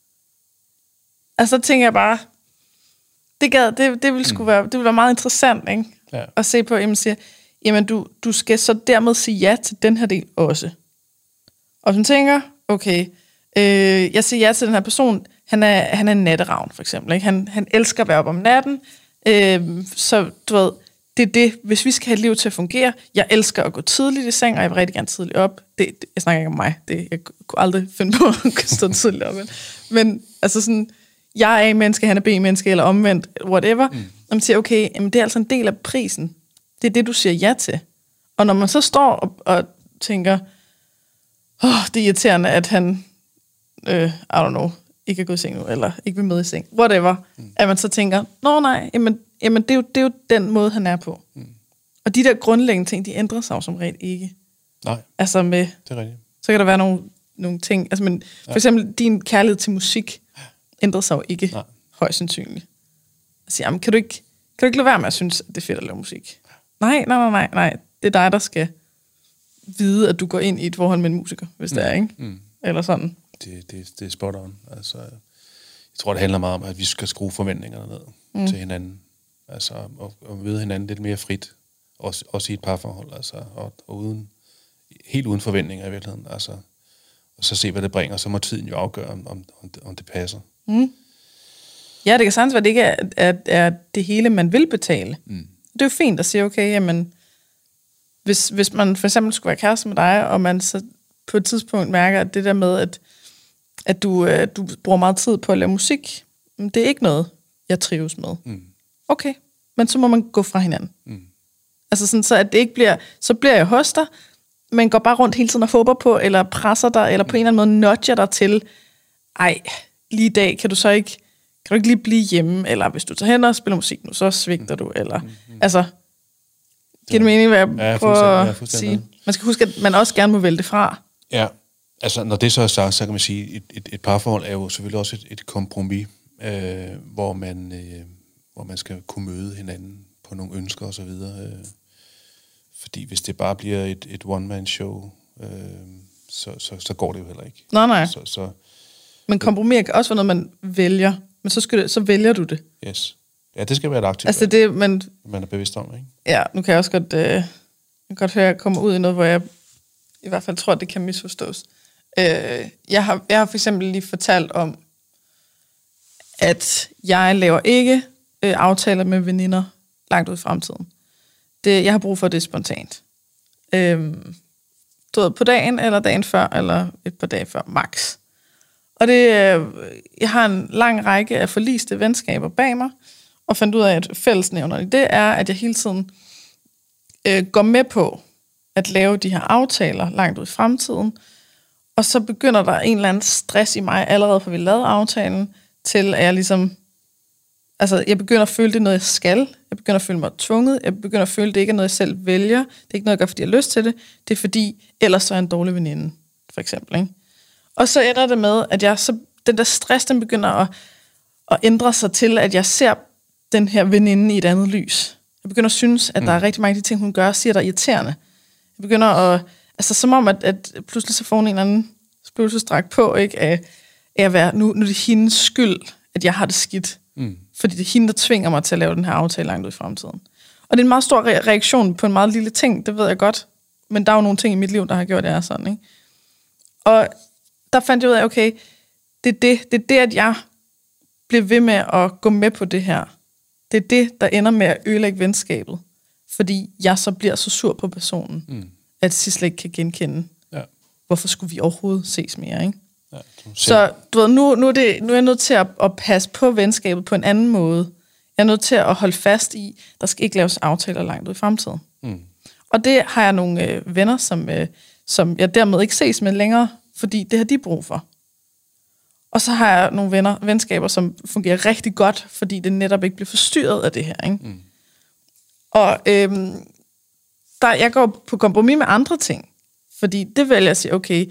Altså, så tænker jeg bare, det, gad, det, det, ville sgu mm. være, det ville være meget interessant, ikke? Ja. Og se på, jamen siger, jamen du, du skal så dermed sige ja til den her del også. Og så tænker, okay, øh, jeg siger ja til den her person, han er, han er en natteravn for eksempel, ikke? Han, han elsker at være op om natten, øh, så du ved, det er det, hvis vi skal have et liv til at fungere, jeg elsker at gå tidligt i seng, og jeg vil rigtig gerne tidligt op, det, det, jeg snakker ikke om mig, det, jeg kunne aldrig finde på at stå tidligt op, men altså sådan, jeg er A-menneske, han er B-menneske, eller omvendt, whatever. Mm. Og man siger, okay, jamen det er altså en del af prisen. Det er det, du siger ja til. Og når man så står og, og tænker, åh, oh, det er irriterende, at han, øh, I don't know, ikke er gået i seng nu, eller ikke vil med i seng, whatever, mm. at man så tænker, nå nej, jamen, jamen det, er jo, det er jo den måde, han er på. Mm. Og de der grundlæggende ting, de ændrer sig jo som regel ikke. Nej, altså med, det er rigtigt. Så kan der være nogle, nogle ting, altså men, for ja. eksempel din kærlighed til musik, ændrer sig jo ikke, nej. Højst sandsynligt. Altså, jamen, kan du ikke, kan du ikke lade være med at synes, at det er fedt at lave musik? Nej, nej, nej, nej, nej. Det er dig, der skal vide, at du går ind i et forhold med en musiker, hvis mm. det er, ikke? Mm. Eller sådan. Det, det, det er spot on. Altså, jeg tror, det handler meget om, at vi skal skrue forventningerne ned mm. til hinanden. Altså, og, og møde hinanden lidt mere frit. Også, også i et parforhold, altså, og, og uden, helt uden forventninger i virkeligheden. Altså, og så se, hvad det bringer, så må tiden jo afgøre, om, om, om det passer. Mm. Ja, det kan sagtens være, at det ikke er, er, er det hele, man vil betale. Mm. Det er jo fint at sige, okay, jamen, hvis, hvis man for eksempel skulle være kæreste med dig, og man så på et tidspunkt mærker, at det der med, at, at du, øh, du bruger meget tid på at lave musik, det er ikke noget, jeg trives med. Mm. Okay, men så må man gå fra hinanden. Mm. Altså sådan, så at det ikke bliver, så bliver jeg hos dig, men går bare rundt hele tiden og håber på, eller presser dig, eller på en eller anden måde nudger dig til, ej, lige i dag kan du så ikke, kan du ikke lige blive hjemme, eller hvis du tager hen og spiller musik nu, så svigter du, eller, mm. Mm. altså, giver det mening, hvad jeg ja, prøver at sige? Man skal huske, at man også gerne må vælge det fra. Ja, altså når det så er sagt, så kan man sige, et, et, et parforhold er jo selvfølgelig også et, et kompromis, øh, hvor, man, øh, hvor man skal kunne møde hinanden på nogle ønsker og så videre. Øh. Fordi hvis det bare bliver et, et one-man-show, øh, så, så, så går det jo heller ikke. Nej, nej. Så, så, men kompromis kan også være noget, man vælger. Men så, skal det, så vælger du det. Yes. Ja, det skal være et aktivt. Altså det, men... Man er bevidst om, ikke? Ja, nu kan jeg også godt, øh, jeg kan godt høre, at jeg kommer ud i noget, hvor jeg i hvert fald tror, at det kan misforstås. Øh, jeg, har, jeg har for eksempel lige fortalt om, at jeg laver ikke øh, aftaler med veninder langt ud i fremtiden. Det, jeg har brug for, det spontant. Øhm, du ved, på dagen, eller dagen før, eller et par dage før, max. Og det, øh, jeg har en lang række af forliste venskaber bag mig, og fandt ud af, at fællesnævnerne, det er, at jeg hele tiden øh, går med på at lave de her aftaler langt ud i fremtiden, og så begynder der en eller anden stress i mig, allerede fra vi lavede aftalen, til at jeg ligesom, altså jeg begynder at føle, det er noget, jeg skal. Jeg begynder at føle mig tvunget. Jeg begynder at føle, det ikke er noget, jeg selv vælger. Det er ikke noget, jeg gør, fordi jeg har lyst til det. Det er fordi, ellers så er jeg en dårlig veninde, for eksempel. Ikke? Og så ender det med, at jeg så, den der stress, den begynder at, at ændre sig til, at jeg ser den her veninde i et andet lys. Jeg begynder at synes, at der er rigtig mange af de ting, hun gør, siger, der er irriterende. Jeg begynder at, altså som om, at, at pludselig så får hun en eller anden spøgelsesdragt på, ikke? Af, af at være, nu, nu er det hendes skyld, at jeg har det skidt. Mm. Fordi det er hende, der tvinger mig til at lave den her aftale langt ud i fremtiden. Og det er en meget stor re- reaktion på en meget lille ting, det ved jeg godt. Men der er jo nogle ting i mit liv, der har gjort, at jeg er sådan, ikke? Og der fandt jeg ud af, okay, det er det, det er det, at jeg bliver ved med at gå med på det her. Det er det, der ender med at ødelægge venskabet. Fordi jeg så bliver så sur på personen, mm. at jeg slet ikke kan genkende, ja. Hvorfor skulle vi overhovedet ses mere, ikke? Ja, så du ved, nu, nu, er det, nu er jeg nødt til at, at passe på venskabet på en anden måde. Jeg er nødt til at holde fast i, der skal ikke laves aftaler langt ud i fremtiden. Mm. Og det har jeg nogle øh, venner, som, øh, som jeg dermed ikke ses med længere, fordi det har de brug for. Og så har jeg nogle venner, venskaber, som fungerer rigtig godt, fordi det netop ikke bliver forstyrret af det her. Ikke? Mm. Og øhm, der, jeg går på kompromis med andre ting, fordi det vælger jeg at sige, okay,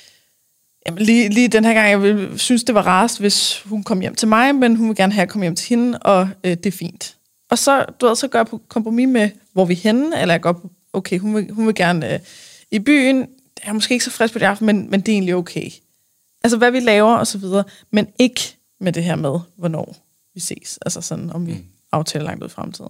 jamen lige, lige den her gang, jeg vil synes, det var rarest, hvis hun kom hjem til mig, men hun vil gerne have, at jeg kom hjem til hende, og øh, det er fint. Og så, du ved, så gør jeg på kompromis med, hvor vi er henne, eller jeg går på, okay, hun vil, hun vil gerne øh, i byen, jeg er måske ikke så frisk på det aften, men, men det er egentlig okay. Altså, hvad vi laver, og så videre, men ikke med det her med, hvornår vi ses, altså sådan, om vi mm. aftaler langt ud i fremtiden.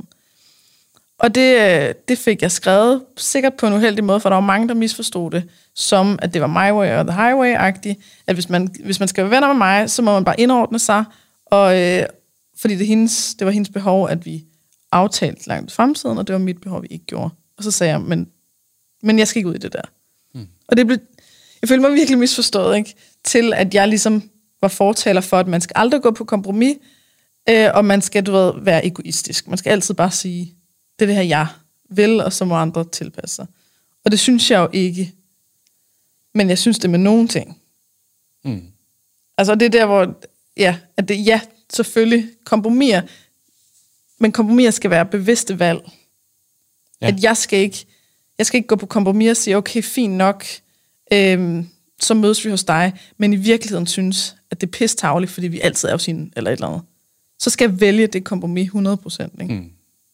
Og det, det fik jeg skrevet, sikkert på en uheldig måde, for der var mange, der misforstod det, som at det var my way or the highway-agtigt, at hvis man, hvis man skal være venner med mig, så må man bare indordne sig, og, øh, fordi det, hendes, det var hendes behov, at vi aftalte langt i fremtiden, og det var mit behov, vi ikke gjorde. Og så sagde jeg, men, men jeg skal ikke ud i det der. Hmm. Og det blev, jeg følte mig virkelig misforstået, ikke? Til at jeg ligesom var fortaler for, at man skal aldrig gå på kompromis, øh, og man skal, du ved, være egoistisk. Man skal altid bare sige, det er det her, jeg vil, og så må andre tilpasse sig. Og det synes jeg jo ikke. Men jeg synes det med nogle ting. Mm. Altså det er der, hvor, ja, at det, ja, selvfølgelig kompromiser, men kompromiser skal være bevidste valg. Ja. At jeg skal ikke, jeg skal ikke gå på kompromis og sige, okay, fint nok, øhm, så mødes vi hos dig, men i virkeligheden synes, at det er pisstavligt, fordi vi altid er hos hende, eller et eller andet. Så skal jeg vælge det kompromis hundrede procent, ikke? Mm.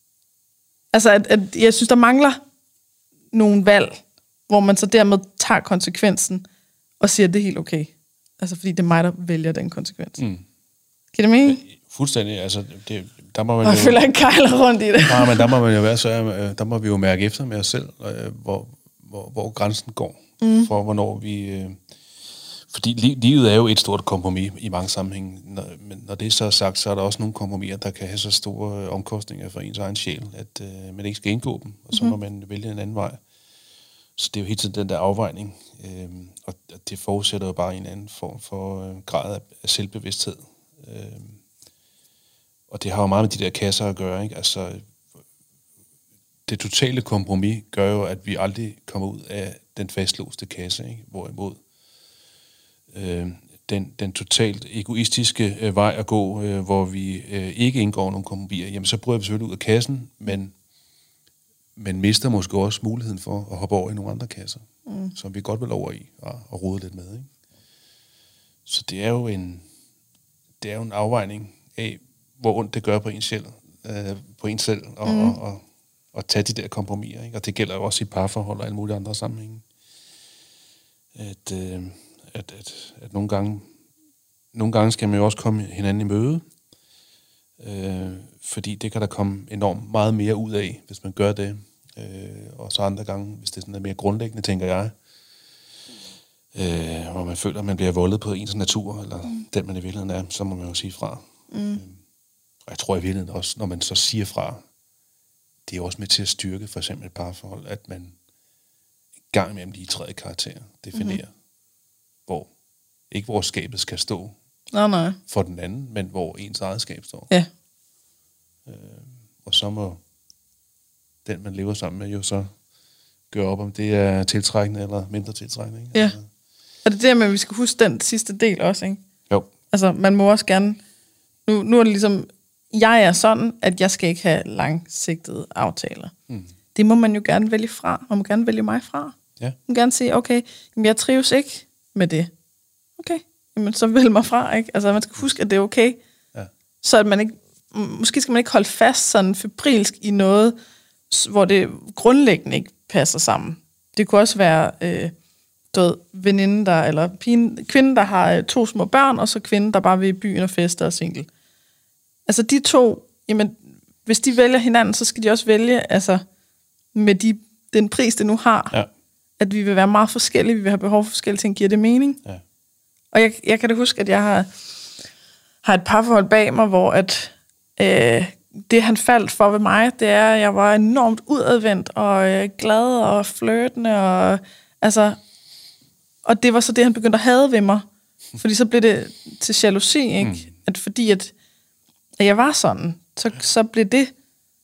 Altså, at, at jeg synes, der mangler nogle valg, hvor man så dermed tager konsekvensen og siger, at det er helt okay. Altså, fordi det er mig, der vælger den konsekvens. Mm. Kan det mening? Fuldstændig. Altså, det, der må man jeg jo, føler en kejler rundt i det. Nej, men der må man jo være så, der må vi jo mærke efter med os selv, hvor, hvor, hvor grænsen går, mm. for hvornår vi... Fordi livet er jo et stort kompromis i mange sammenhænge, men når det er så sagt, så er der også nogle kompromiser, der kan have så store omkostninger for ens egen sjæl, at øh, man ikke skal indgå dem, og så mm-hmm. må man vælge en anden vej. Så det er jo hele tiden den der afvejning, øh, og det forudsætter jo bare en anden form for øh, grad af, af selvbevidsthed. Øh, og det har jo meget med de der kasser at gøre, ikke? Altså, det totale kompromis gør jo, at vi aldrig kommer ud af den fastlåste kasse, ikke? Hvorimod øh, den, den totalt egoistiske øh, vej at gå, øh, hvor vi øh, ikke indgår nogen kompromiser, jamen så bryder vi selvfølgelig ud af kassen, men, men mister måske også muligheden for at hoppe over i nogle andre kasser, mm. som vi godt vil over i og, og rode lidt med, ikke? Så det er jo en, det er jo en afvejning af, hvor ondt det gør på en selv, øh, på en selv, og, mm. og, og, og tage de der kompromiser, ikke? Og det gælder jo også i parforhold og alle mulige andre sammenhænge. At, øh, at, at, at nogle gange, nogle gange skal man jo også komme hinanden i møde, øh, fordi det kan der komme enormt meget mere ud af, hvis man gør det. Øh, og så andre gange, hvis det er sådan noget mere grundlæggende, tænker jeg, øh, hvor man føler, at man bliver voldet på ens natur, eller mm. den man i virkeligheden er, så må man jo sige fra. Mm. Øh, og jeg tror i virkeligheden også, når man så siger fra, det er også med til at styrke for eksempel et parforhold, at man en gang imellem lige tredje karakter definerer, mm-hmm. hvor ikke hvor skabet skal stå nej, nej. for den anden, men hvor ens eget skab står. Ja. Øh, og så må den, man lever sammen med, jo så gøre op, om det er tiltrækkende eller mindre tiltrækkende. Ikke? Ja. Altså. Og det er det med, at vi skal huske den sidste del også, ikke? Jo. Altså, man må også gerne... Nu, nu er det ligesom... Jeg er sådan, at jeg skal ikke have langsigtede aftaler. Mm. Det må man jo gerne vælge fra. Man må gerne vælge mig fra. Ja. Man må gerne sige, okay, jamen jeg trives ikke med det. Okay, jamen så vælg mig fra, ikke? Altså, man skal huske, at det er okay. Ja. Så at man ikke... Måske skal man ikke holde fast sådan febrilsk i noget, hvor det grundlæggende ikke passer sammen. Det kunne også være... Øh, du ved, veninden der, eller pigen, kvinden, der har øh, to små børn, og så kvinden, der bare vil i byen og feste og single. Altså de to, jamen, hvis de vælger hinanden, så skal de også vælge, altså, med de, den pris, det nu har, ja. At vi vil være meget forskellige, vi vil have behov for forskellige ting, giver det mening? Ja. Og jeg, jeg kan da huske, at jeg har, har et parforhold bag mig, hvor at, øh, det, han faldt for ved mig, det er, at jeg var enormt udadvendt, og øh, glad og flirtende, og altså... Og det var så det, han begyndte at hade ved mig. Fordi så blev det til jalousi, ikke? Mm. At fordi at, at jeg var sådan, så, så blev det...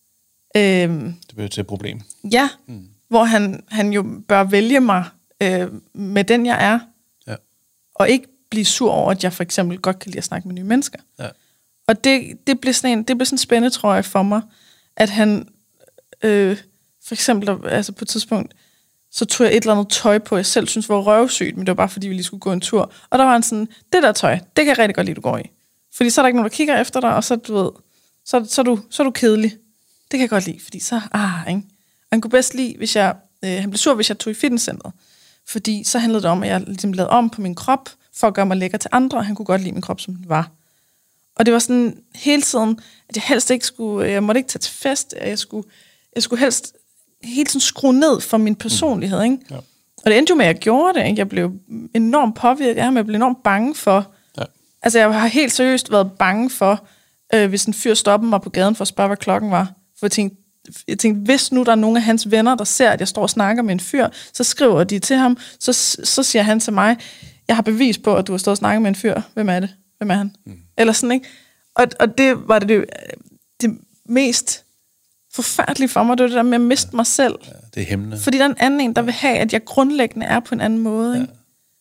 Øh, det blev til et problem. Ja, mm. hvor han, han jo bør vælge mig øh, med den, jeg er. Ja. Og ikke blive sur over, at jeg for eksempel godt kan lide at snakke med nye mennesker. Ja. Og det, det blev sådan en, det blev sådan en spændetrøje for mig, at han øh, for eksempel altså på et tidspunkt... så tog jeg et eller andet tøj på, jeg selv synes var røvsygt, men det var bare, fordi vi lige skulle gå en tur. Og der var han sådan, det der tøj, det kan jeg rigtig godt lide, du går i. Fordi så er der ikke nogen, der kigger efter dig, og så, du ved, så, så, er, du, så er du kedelig. Det kan jeg godt lide, fordi så, ah, ikke? Og han kunne bedst lide, hvis jeg, øh, han blev sur, hvis jeg tog i fitnesscenteret. Fordi så handlede det om, at jeg ligesom lavede om på min krop, for at gøre mig lækker til andre, og han kunne godt lide min krop, som den var. Og det var sådan hele tiden, at jeg helst ikke skulle, jeg måtte ikke tage til fest, jeg skulle, jeg skulle helst hele tiden skrue ned for min personlighed, ikke? Ja. Og det endte jo med, at jeg gjorde det, ikke? Jeg blev enormt påvirket, jeg blev enormt bange for, ja. Altså jeg har helt seriøst været bange for, øh, hvis en fyr stoppede mig på gaden for at spørge, hvad klokken var. For jeg tænkte, jeg tænkte, hvis nu der er nogen af hans venner, der ser, at jeg står og snakker med en fyr, så skriver de til ham, så, så siger han til mig, jeg har bevis på, at du har stået og snakket med en fyr. Hvem er det? Hvem er han? Mm. Eller sådan, ikke? Og, og det var det, det, det mest... forfærdeligt for mig, det er det der med at miste ja, mig selv. Ja, det er hæmmende. Fordi der er en anden en, der vil have, at jeg grundlæggende er på en anden måde. Ja. Ikke?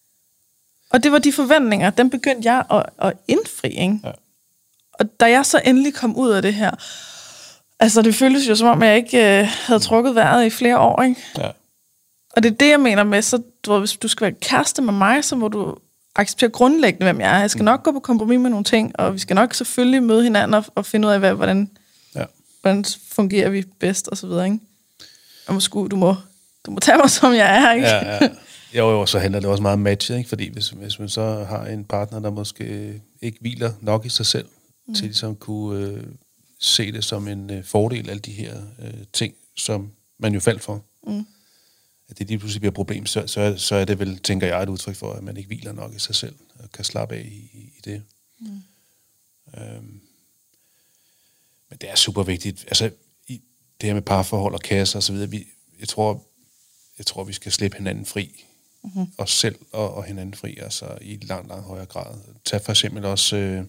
Og det var de forventninger, dem begyndte jeg at, at indfri. Ikke? Ja. Og da jeg så endelig kom ud af det her, altså det føltes jo som om, jeg ikke øh, havde trukket vejret i flere år. Ikke? Ja. Og det er det, jeg mener med, så du, hvis du skal være kæreste med mig, så må du acceptere grundlæggende, hvem jeg er. Jeg skal nok gå på kompromis med nogle ting, og vi skal nok selvfølgelig møde hinanden og, og finde ud af, hvad, hvordan... hvordan fungerer vi bedst, og så videre, ikke? Og måske, du må, du må tage mig, som jeg er, ikke? Ja, ja. Jo, jo, så handler det også meget om matchet, ikke? Fordi hvis, hvis man så har en partner, der måske ikke hviler nok i sig selv, mm. til ligesom kunne øh, se det som en øh, fordel, alle de her øh, ting, som man jo faldt for, mm. at det lige pludselig bliver et problem, så, så, så er det vel, tænker jeg, et udtryk for, at man ikke hviler nok i sig selv, og kan slappe af i, i det. Mm. Øhm. Men det er super vigtigt. Altså, i det her med parforhold og kasser og så videre, vi, jeg tror, jeg tror, vi skal slippe hinanden fri. Mm-hmm. Os selv og, og hinanden fri, altså i langt, langt højere grad. Tag for eksempel også øh,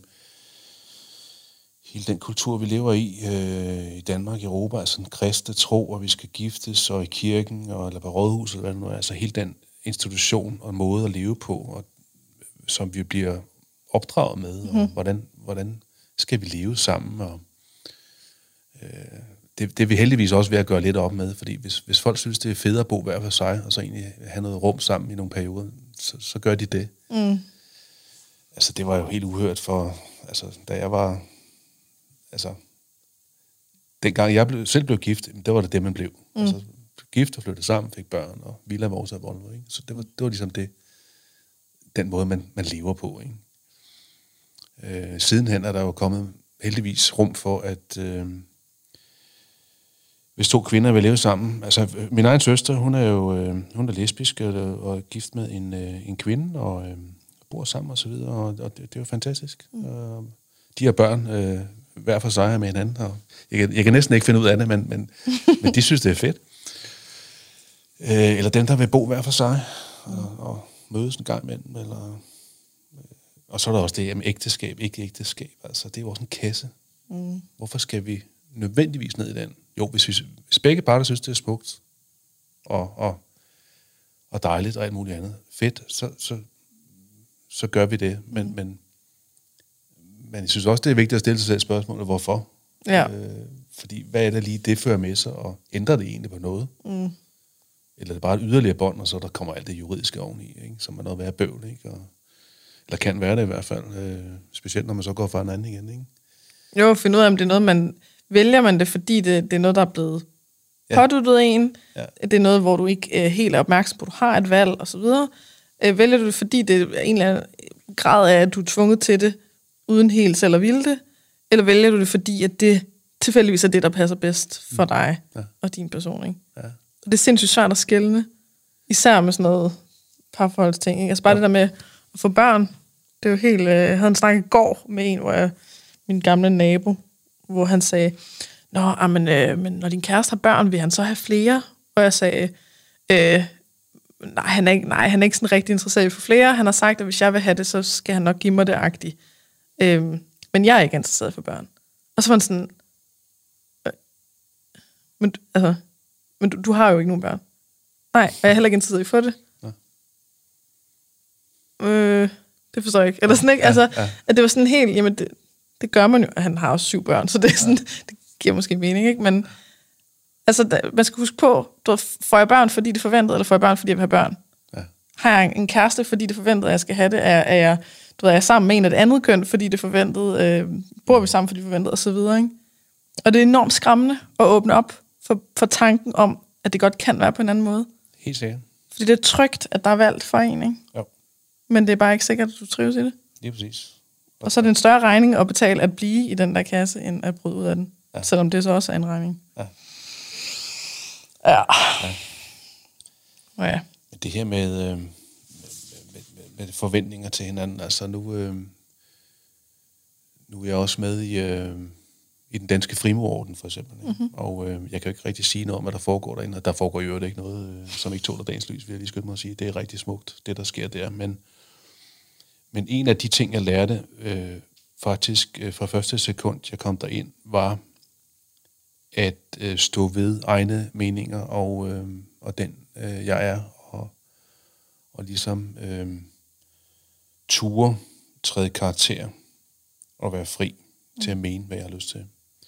hele den kultur, vi lever i, øh, i Danmark, i Europa, altså en kristne tro, og vi skal giftes, og i kirken, og, eller på rådhuset, eller hvad det nu er. Altså hele den institution og måde at leve på, og, som vi bliver opdraget med, mm-hmm. og hvordan, hvordan skal vi leve sammen, og øh, det, det er vi heldigvis også ved at gøre lidt op med, fordi hvis, hvis folk synes, det er fedt at bo hver for sig, og så egentlig have noget rum sammen i nogle perioder, så, så gør de det. Mm. Altså, det var jo helt uhørt for, altså, da jeg var, altså, dengang jeg blev, selv blev gift, der var det det, man blev. Mm. Altså, gift og flyttede sammen, fik børn, og villa, vores og Volvo, ikke? Så det var, det var ligesom det, den måde, man, man lever på, ikke? Øh, sidenhen er der jo kommet heldigvis rum for, at øh, hvis to kvinder vil leve sammen, altså min egen søster, hun er jo øh, hun er lesbisk og, og er gift med en, øh, en kvinde, og øh, bor sammen og så videre, og, og det, det er jo fantastisk. Mm. Og de har børn øh, hver for sig med hinanden, og jeg kan, jeg kan næsten ikke finde ud af det, men, men, men de synes, det er fedt. Øh, eller dem, der vil bo hver for sig, og, og mødes en gang imellem, eller... Og så er der også det med ægteskab, ikke ægteskab. Altså, det er jo også en kasse. Mm. Hvorfor skal vi nødvendigvis ned i den? Jo, hvis, vi, hvis begge parter synes, det er smukt og, og, og dejligt og alt muligt andet, fedt, så, så, så gør vi det. Men, mm. men, men jeg synes også, det er vigtigt at stille sig selv spørgsmålet, hvorfor? Ja. Øh, fordi hvad er det lige, det fører med sig, og ændrer det egentlig på noget? Mm. Eller er det bare et yderligere bånd, og så der kommer alt det juridiske oveni, ikke? Som er noget værd bøvl, ikke? Og eller kan være det i hvert fald, øh, specielt når man så går fra en anden igen, ikke? Jo, finde ud af, om det er noget, man vælger man det, fordi det, det er noget, der er blevet ja. påduttet en. Ja. Det er noget, hvor du ikke øh, helt er opmærksom på, du har et valg, og så videre. Øh, vælger du det, fordi det er en eller anden grad af, at du er tvunget til det, uden helt selv at ville det? Eller vælger du det, fordi at det tilfældigvis er det, der passer bedst for dig ja. og din person, ikke? Ja. Og det er sindssygt svært at skelne, især med sådan noget parforholdsting, ikke? Altså bare ja. det der med at få børn. Det er jo helt... Øh, jeg havde en snak i går med en, hvor jeg, min gamle nabo, hvor han sagde, Nå, amen, øh, men når din kæreste har børn, vil han så have flere? Og jeg sagde, øh, nej, han er ikke, nej, han er ikke sådan rigtig interesseret for flere. Han har sagt, at hvis jeg vil have det, så skal han nok give mig det agtigt. Øh, men jeg er ikke interesseret for børn. Og så var han sådan, øh, men, altså, men du, du har jo ikke nogen børn. Nej, og jeg er heller ikke interesseret i for det. Ja. Øh... Det forstår jeg ikke. Eller sådan, ikke? Altså, ja, ja. At det var sådan helt, jamen det, det gør man jo, han har også syv børn, så det er sådan, ja. det giver måske mening, ikke? Men altså, da, man skal huske på, du får jeg børn, fordi det forventede, eller får jeg børn, fordi jeg vil have børn? Ja. Har jeg en kæreste, fordi det forventede, at jeg skal have det? Er, er jeg, du ved, er jeg sammen med en af det andet køn, fordi det forventede? Øh, bor vi sammen, fordi det forventede, og så videre, ikke? Og det er enormt skræmmende at åbne op for, for tanken om, at det godt kan være på en anden måde. Helt sikkert. Fordi det er trygt, at der er valgt for en, ikke? Jo. Men det er bare ikke sikkert, at du trives i det. Lige præcis. Og så er det en større regning at betale at blive i den der kasse, end at bryde ud af den. Ja. Selvom det så også er en regning. Ja. Ja. ja. Og ja. Det her med, øh, med, med, med forventninger til hinanden, altså nu, øh, nu er jeg også med i, øh, i den danske frimurorden, for eksempel. Mm-hmm. Og øh, jeg kan jo ikke rigtig sige noget om, hvad der foregår derinde. Og der foregår jo ikke noget, øh, som ikke tåler dagens lys, vil jeg lige skynde mig at sige. Det er rigtig smukt, det der sker der. Men, men en af de ting, jeg lærte øh, faktisk øh, fra første sekund, jeg kom derind, var at øh, stå ved egne meninger og, øh, og den, øh, jeg er. Og, og ligesom øh, ture, træde karakter og være fri mm. til at mene, hvad jeg har lyst til.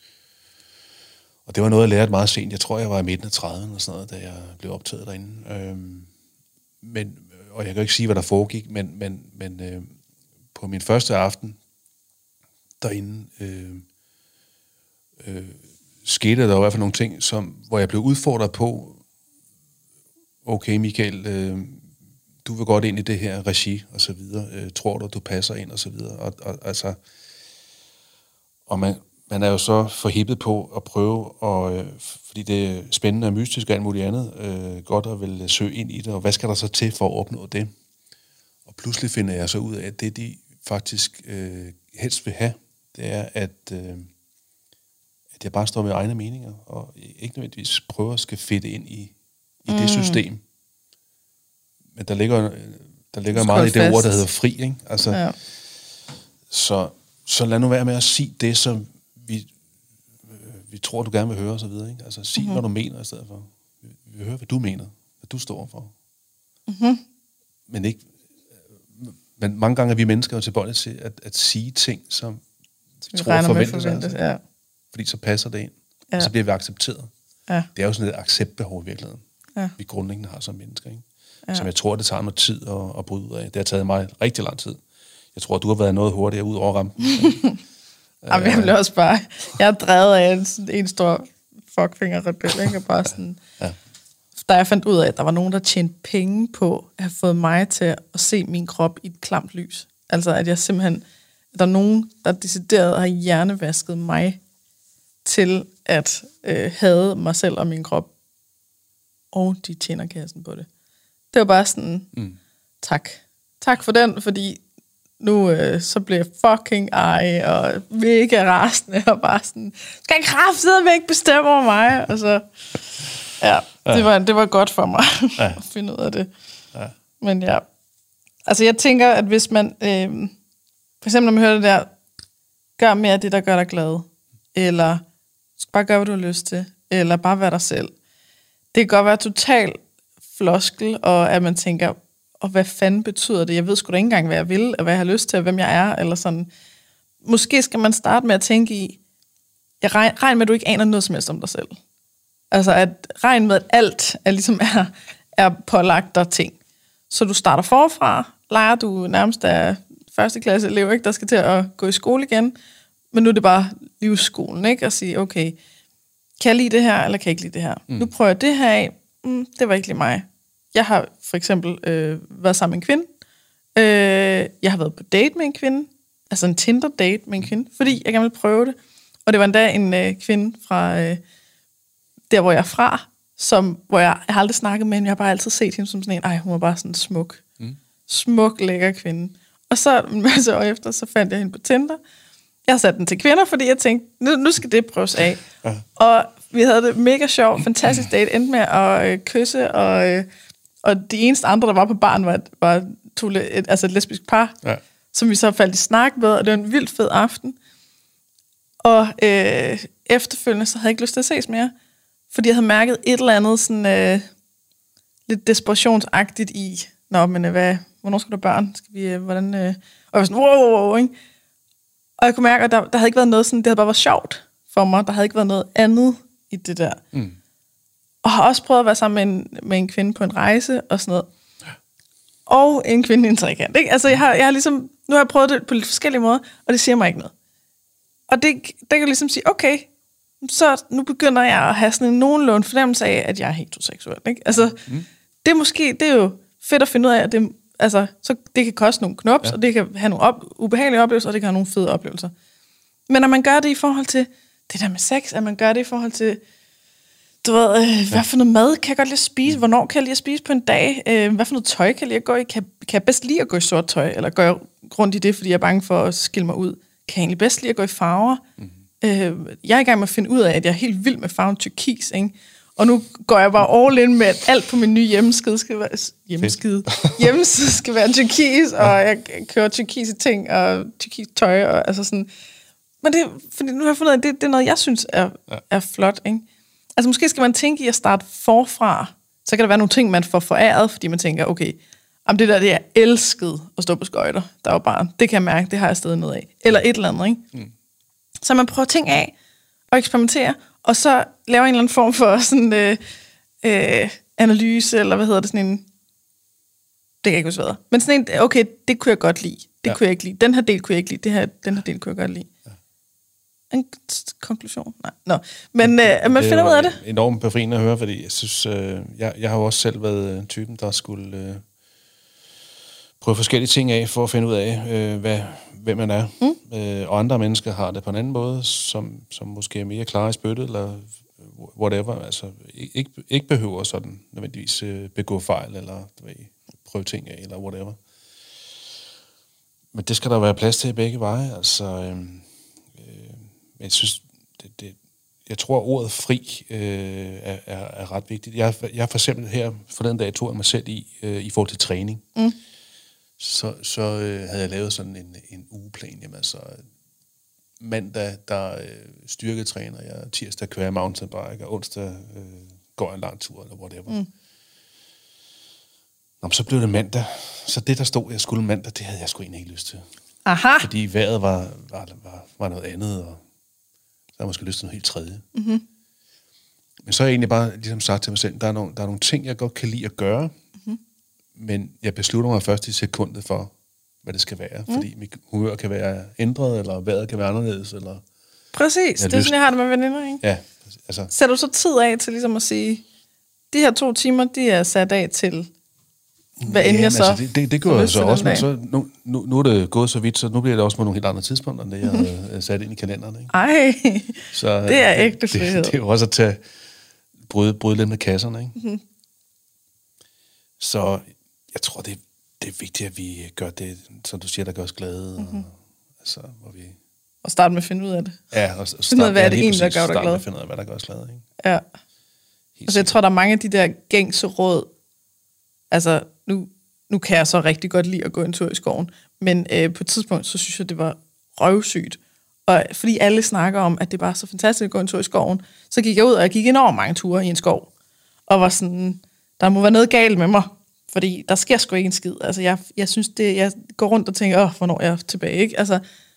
Og det var noget, jeg lærte meget sent. Jeg tror, jeg var i midten af trediverne og sådan noget, da jeg blev optaget derinde. Øhm, men, og jeg kan ikke sige, hvad der foregik, men, men, men øh, på min første aften derinde øh, øh, skete der i hvert fald nogle ting, som, hvor jeg blev udfordret på, okay Michael, øh, du vil godt ind i det her regi, og så videre. Øh, tror du, du passer ind, og så videre. Og, og, altså, og man... Man er jo så forhippet på at prøve, og, øh, fordi det er spændende og mystisk og alt muligt andet, øh, godt at vil søge ind i det, og hvad skal der så til for at opnå det? Og pludselig finder jeg så ud af, at det, de faktisk øh, helst vil have, det er, at, øh, at jeg bare står med egne meninger, og ikke nødvendigvis prøver at skal fedte ind i, i mm. det system, men der ligger, der ligger meget i det fast ord, der hedder fri, ikke? Altså, ja. så, så lad nu være med at sige det, som vi, vi tror, du gerne vil høre, og så videre, ikke? Altså, sig, mm-hmm. hvad du mener i stedet for. Vi vil høre, hvad du mener, hvad du står for. Mm-hmm. Men ikke... Men mange gange er vi mennesker jo tilbøjelige til at, at sige ting, som vi tror forventes, forventes, ja. Fordi så passer det ind, ja. Og så bliver vi accepteret. Ja. Det er jo sådan et acceptbehov i virkeligheden, ja. Vi grundlæggende har som mennesker, ikke? Ja. Som jeg tror, det tager noget tid at, at bryde ud af. Det har taget mig rigtig lang tid. Jeg tror, du har været noget hurtigere ud over rampen. Jamen, jeg bliver også bare... Jeg er drevet af en, en stor fuckfinger-rebel, ikke? Og bare sådan... Ja. Da jeg fandt ud af, at der var nogen, der tjente penge på at have fået mig til at se min krop i et klamt lys. Altså, at jeg simpelthen... At der er nogen, der decideret har hjernevasket mig til at øh, hade mig selv og min krop. Og de tjener kassen på det. Det var bare sådan... Mm. Tak. Tak for den, fordi nu øh, så bliver jeg fucking ej og mega rasende og bare sådan... Skal jeg kraftedeme ikke bestemme over mig? Og så... Ja, ja. Det, var, det var godt for mig ja. At finde ud af det. Ja. Men ja, altså jeg tænker, at hvis man, øh, for eksempel når man hører det der, gør mere af det, der gør dig glad, eller bare gør, hvad du har lyst til, eller bare være dig selv. Det kan godt være total floskel, og at man tænker, og hvad fanden betyder det? Jeg ved sgu da ikke engang, hvad jeg vil, og hvad jeg har lyst til, og hvem jeg er, eller sådan. Måske skal man starte med at tænke i, jeg regner regn med, at du ikke aner noget som helst om dig selv. Altså at regne med, at alt er, ligesom er, er pålagt dig ting. Så du starter forfra, leger du nærmest af første klasse elev, ikke, der skal til at gå i skole igen, men nu er det bare livsskolen, ikke, at sige, okay, kan jeg lide det her, eller kan jeg ikke lide det her? Mm. Nu prøver jeg det her af, mm, det var ikke lige mig. Jeg har for eksempel øh, været sammen med en kvinde, øh, jeg har været på date med en kvinde, altså en Tinder-date med en kvinde, fordi jeg gerne ville prøve det, og det var endda en øh, kvinde fra... Øh, der, hvor jeg er fra, som, hvor jeg, jeg har aldrig snakket med hende, jeg har bare altid set hende som sådan en, ej, hun var bare sådan smuk. Mm. Smuk, lækker kvinde. Og så en masse år efter, så fandt jeg hende på Tinder. Jeg satte den til kvinder, fordi jeg tænkte, nu, nu skal det prøves af. Ja. Og vi havde det mega sjovt, fantastisk date, endte med at øh, kysse, og, øh, og de eneste andre, der var på baren, var, var to, et, altså et lesbisk par, ja. Som vi så faldt i snak med, og det var en vildt fed aften. Og øh, efterfølgende, så havde jeg ikke lyst til at ses mere. Fordi jeg havde mærket et eller andet sådan øh, lidt desperationsagtigt i, nå, men øh, hvad, hvornår skal du børn? Skal vi, øh, hvordan, øh? Og jeg var sådan, wow, wow, wow, ikke? Og jeg kunne mærke, at der, der havde ikke været noget sådan, det havde bare været sjovt for mig. Der havde ikke været noget andet i det der. Mm. Og har også prøvet at være sammen med en, med en kvinde på en rejse og sådan noget. Og en kvinde i en trekant, ikke? Altså, jeg har, jeg har ligesom, nu har jeg prøvet det på lidt forskellige måder, og det siger mig ikke noget. Og det, det kan jeg ligesom sige, okay, så nu begynder jeg at have sådan en nogenlunde fornemmelse af, at jeg er heteroseksuel, ikke? Altså, mm. det er måske, det er jo fedt at finde ud af, at det, altså, så det kan koste nogle knops, ja. Og det kan have nogle op, ubehagelige oplevelser, og det kan have nogle fede oplevelser. Men når man gør det i forhold til det der med sex, at man gør det i forhold til, du ved, øh, hvad for noget mad kan jeg godt lide at spise, hvornår kan jeg lide at spise på en dag, øh, hvad for noget tøj kan jeg lide at gå i, kan, kan jeg bedst lide at gå i sort tøj, eller går jeg rundt i det, fordi jeg er bange for at skille mig ud, kan jeg egentlig bedst lide at gå i farver. Mm. Øh, jeg er i gang med at finde ud af, at jeg er helt vild med farven turkis, ikke? Og nu går jeg bare all in med, at alt på min nye hjemmeskide skal være, hjemmeskide, hjemmeside skal være turkis, og jeg kører turkise ting, og turkis tøj, og altså sådan. Men det, fordi nu har jeg fundet ud af, at det, det er noget, jeg synes er, er flot, ikke? Altså måske skal man tænke i at starte forfra, så kan der være nogle ting, man får foræret, fordi man tænker, okay, om det der, det er elsket at stå på skøjter, der var barn, det kan jeg mærke, det har jeg stadig noget af. Eller et eller andet, ikke? Mm. Så man prøver ting af, og eksperimenterer, og så laver en eller anden form for sådan øh, øh, analyse, eller hvad hedder det, sådan en, det kan jeg ikke huske hvad. Men sådan en, okay, det kunne jeg godt lide, det ja. Kunne jeg ikke lide, den her del kunne jeg ikke lide, det her, den her del kunne jeg godt lide. Ja. En konklusion? Nej, nå. Men øh, man finder ud af det. Det er enormt befriende at høre, fordi jeg synes, øh, jeg, jeg har jo også selv været typen, der skulle øh, prøve forskellige ting af, for at finde ud af, øh, hvad, hvem man er. Mm. Øh, og andre mennesker har det på en anden måde, som, som måske er mere klar i spyttet, eller whatever. Altså, ikke, ikke behøver sådan nødvendigvis øh, begå fejl, eller ved, prøve ting af, eller whatever. Men det skal der være plads til i begge veje. Altså, øh, øh, jeg synes, det, det, jeg tror, ordet fri øh, er, er, er ret vigtigt. Jeg, jeg for eksempel her forleden dag tog jeg mig selv i, øh, i forhold til træning. Mm. Så, så øh, havde jeg lavet sådan en, en ugeplan. Jamen, altså, mandag, der øh, styrketræner jeg, tirsdag kører jeg mountainbike, og onsdag øh, går jeg en lang tur, eller whatever. Mm. Nå, så blev det mandag. Så det, der stod, jeg skulle mandag, det havde jeg sgu egentlig ikke lyst til. Aha. Fordi vejret var, var, var, var noget andet, og så havde jeg måske lyst til noget helt tredje. Mm-hmm. Men så har jeg egentlig bare ligesom sagt til mig selv, der er nogle, der er nogle ting, jeg godt kan lide at gøre, mm-hmm. men jeg beslutter mig først i sekundet for, hvad det skal være. Mm. Fordi mit humør kan være ændret, eller vejret kan være anderledes. Eller præcis, det er lyst. Sådan, jeg har det med veninder, ikke? Ja. Altså. Sætter du så tid af til ligesom at sige, de her to timer, de er sat af til, hvad end ja, jeg så... Altså, det, det, det gør jeg så også, men så, nu, nu, nu er det gået så vidt, så nu bliver det også på nogle helt andre tidspunkter, end det, jeg har sat ind i kalenderen. Ikke? Ej, så, det er ægte frihed. Det, det er jo også at tage, bryde, bryde lidt med kasserne, ikke? Mm-hmm. Så jeg tror, det, det er vigtigt, at vi gør det, som du siger, der gør os glade. Mm-hmm. Og, altså, hvor vi... og starte med at finde ud af det. Ja, og starte finde ud af, hvad er det egentlig, der gør dig glad. Starte med at finde ud af, hvad der gør os glade. Ikke? Ja. Altså, jeg tror, der er mange af de der gængse råd. Altså, nu, nu kan jeg så rigtig godt lide at gå en tur i skoven, men øh, på et tidspunkt, så synes jeg, det var røvsygt. Og fordi alle snakker om, at det er bare så fantastisk at gå en tur i skoven, så gik jeg ud, og jeg gik enormt mange ture i en skov, og var sådan, der må være noget galt med mig, fordi der sker sgu ikke en skid. Altså, jeg, jeg synes det, jeg går rundt og tænker, åh, hvornår er jeg tilbage, ikke? Altså,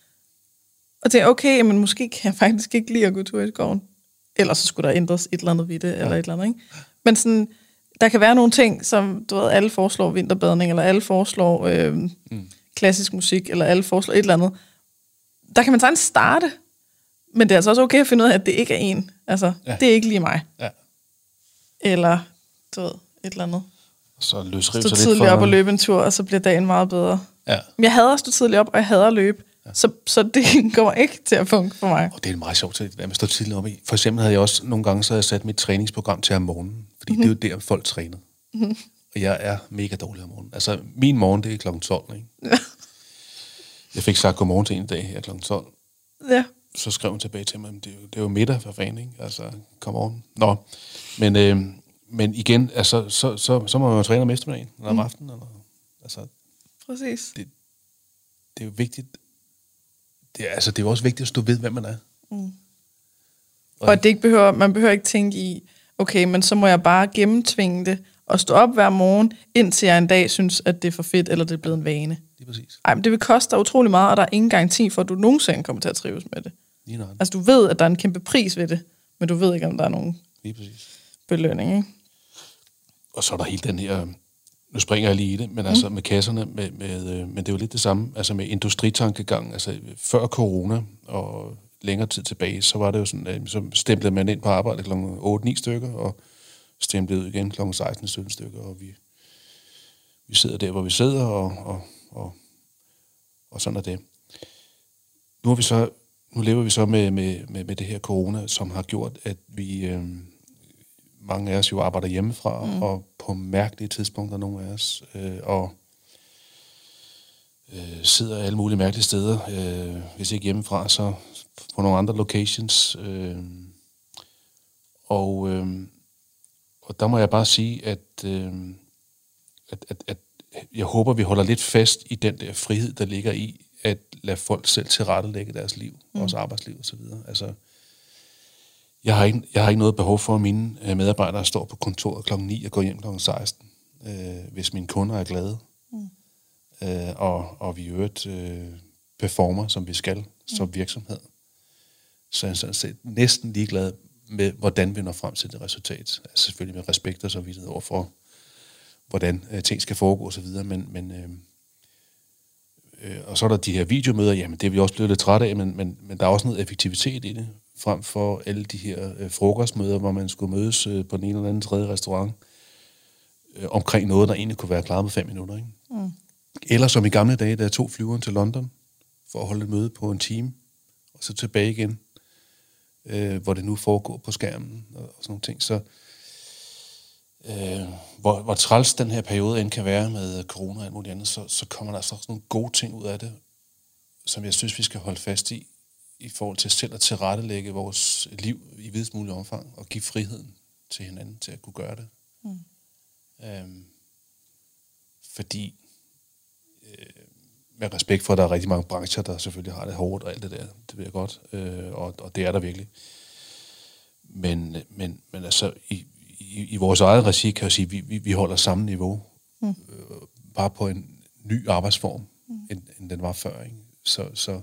og tænker, okay, men måske kan jeg faktisk ikke lide at gå tur i skoven. Ellers så skulle der ændres et eller andet ved det, ja. Eller et eller andet, ikke? Men sådan, der kan være nogle ting, som, du ved, alle foreslår vinterbadning, eller alle foreslår øh, mm. klassisk musik, eller alle foreslår et eller andet. Der kan man sagtens starte, men det er altså også okay at finde ud af, at det ikke er en. Altså, ja. Det er ikke lige mig. Ja. Eller, du ved, et eller andet. Så løsrive sig lidt for... tidligt op og løbe en tur, og så bliver dagen meget bedre. Ja. Men jeg hader at stå tidligt op, og jeg hader at løbe. Ja. Så, så det kommer ikke til at funke for mig. Og det er meget sjovt, det der med at stå tidligt op i. For eksempel havde jeg også nogle gange så havde jeg sat mit træningsprogram til om morgenen. Fordi mm-hmm. det er jo der, folk træner. Mm-hmm. Og jeg er mega dårlig om morgenen. Altså, min morgen, det er klokken tolv, ikke? Ja. Jeg fik sagt godmorgen til en dag her klokken tolv. Ja. Så skrev hun tilbage til mig, det er jo, det er jo middag for fanden, ikke? Altså, godmorgen. Nå, men, øh, men igen, altså, så, så, så må man jo træne om eftermiddagen, eller om aftenen. Eller, altså, præcis. Det, det er jo vigtigt. Det er, altså, det er jo også vigtigt at stå ved, hvem man er. Mm. Og, og at det ikke behøver, man behøver ikke tænke i, okay, men så må jeg bare gennemtvinge det, og stå op hver morgen, indtil jeg en dag synes, at det er for fedt, eller det er blevet en vane. Lige præcis. Ej, men det vil koste dig utrolig meget, og der er ingen garanti for, at du nogensinde kommer til at trives med det. Lige nok. Altså, du ved, at der er en kæmpe pris ved det, men du ved ikke, om der er nogen Lige præcis. belønning, ikke? Og så er der hele den her... Nu springer jeg lige i det, men mm. altså med kasserne, med, med, øh, men det er jo lidt det samme, altså med industritankegang, altså før corona og længere tid tilbage, så var det jo sådan, øh, så stemplede man ind på arbejde klokken otte ni stykker, og stemplede ud igen klokken seksten sytten stykker, og vi, vi sidder der, hvor vi sidder, og, og, og, og sådan er det. Nu, er vi så, nu lever vi så med, med, med, med det her corona, som har gjort, at vi... Øh, mange af os jo arbejder hjemmefra, mm. og på mærkelige tidspunkter, nogle af os, øh, og øh, sidder alle mulige mærkelige steder, øh, hvis ikke hjemmefra, så på nogle andre locations. Øh, og, øh, og der må jeg bare sige, at, øh, at, at, at jeg håber, vi holder lidt fast i den der frihed, der ligger i, at lade folk selv tilrettelægge deres liv, mm. også arbejdsliv osv. Altså, Jeg har, ikke, jeg har ikke noget behov for, at mine øh, medarbejdere står på kontoret klokken ni og går hjem klokken seksten, øh, hvis mine kunder er glade. Mm. Øh, og, og vi i øvrigt øh, performer, som vi skal, mm. som virksomhed. Så jeg er sådan set næsten ligeglad med, hvordan vi når frem til det resultat. Altså selvfølgelig med respekt og så videre overfor, hvordan øh, ting skal foregå og så videre. Men, men, øh, øh, og så er der de her videomøder, jamen det er vi også blevet lidt trætte af, men, men, men der er også noget effektivitet i det, frem for alle de her øh, frokostmøder, hvor man skulle mødes øh, på den ene eller anden tredje restaurant, øh, omkring noget, der egentlig kunne være klaret med fem minutter. Ikke? Mm. Eller som i gamle dage, da jeg tog flyveren til London, for at holde et møde på en time, og så tilbage igen, øh, hvor det nu foregår på skærmen, og, og sådan nogle ting. Så øh, hvor, hvor træls den her periode end kan være med corona og alt muligt andet, så, så kommer der altså også nogle gode ting ud af det, som jeg synes, vi skal holde fast i, i forhold til selv at tilrettelægge vores liv i videst mulig omfang, og give friheden til hinanden til at kunne gøre det. Mm. Øhm, fordi, øh, med respekt for, at der er rigtig mange brancher, der selvfølgelig har det hårdt og alt det der, det ved jeg godt, øh, og, og det er der virkelig. Men, men, men altså, i, i, i vores eget regi kan jeg sige, at vi, vi, vi holder samme niveau, mm. øh, bare på en ny arbejdsform, mm. end, end den var før, ikke? Så, så,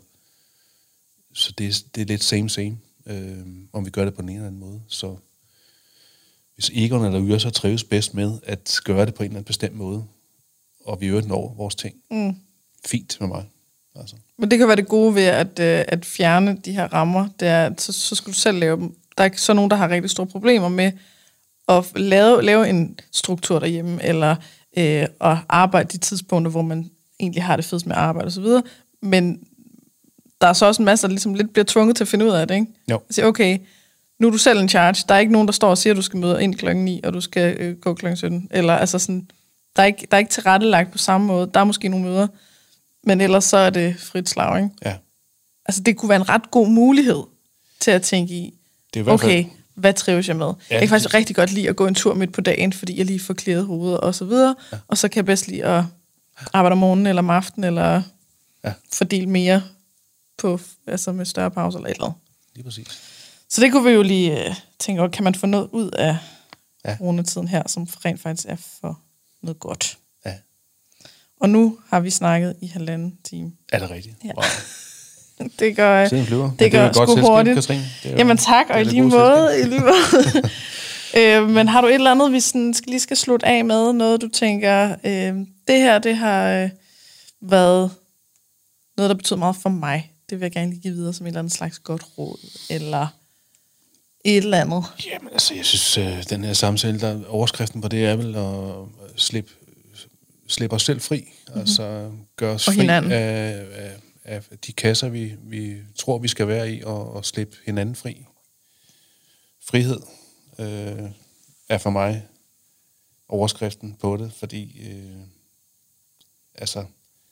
så det, er, det er lidt same same, øh, om vi gør det på den ene eller anden måde. Så hvis Egon eller Yrsa trives bedst med at gøre det på en eller anden bestemt måde, og vi øvrigt når vores ting, mm. fint med mig. Altså. Men det kan være det gode ved at, at fjerne de her rammer, det er, at så, så skal du selv lave dem. Der er ikke så nogen, der har rigtig store problemer med at lave, lave en struktur derhjemme, eller øh, at arbejde de tidspunkter, hvor man egentlig har det fedest med at arbejde osv., men der er så også en masse, der ligesom lidt bliver tvunget til at finde ud af det, ikke? Jo. Altså, okay, nu er du selv en charge. Der er ikke nogen, der står og siger, at du skal møde ind klokken ni, og du skal øh, gå klokken sytten. Eller altså sådan, der er, ikke, der er ikke tilrettelagt på samme måde. Der er måske nogle møder, men ellers så er det frit slag, ikke? Ja. Altså, det kunne være en ret god mulighed til at tænke i, det er i hvert fald, okay, hvad trives jeg med? Ja, jeg kan faktisk rigtig godt lide at gå en tur midt på dagen, fordi jeg lige får clearet hovedet og så videre. Ja. Og så kan jeg bedst lide at arbejde om morgenen eller om aftenen, eller ja. fordele mere på, altså med større pauser eller et eller andet. Lige præcis. Så det kunne vi jo lige uh, tænke over, kan man få noget ud af ja. coronatiden her, som rent faktisk er for noget godt. Ja. Og nu har vi snakket i halvanden time. Er det rigtigt? Ja. Wow. det gør, det det gør sgu hurtigt. Katrine. Det er, Jamen tak, og i lige måde. I lige måde. øh, men har du et eller andet, vi sådan, skal, lige skal slutte af med? Noget, du tænker, øh, det her, det har øh, været noget, der betyder meget for mig. Det vil jeg gerne lige give videre som et eller andet slags godt råd, eller et eller andet. Jamen altså, jeg synes, øh, den her samtale, der overskriften på det er vel at slippe, slippe os selv fri. Mm-hmm. Altså gøre os og fri af, af, af de kasser, vi, vi tror, vi skal være i, og, og slippe hinanden fri. Frihed øh, er for mig overskriften på det, fordi øh, altså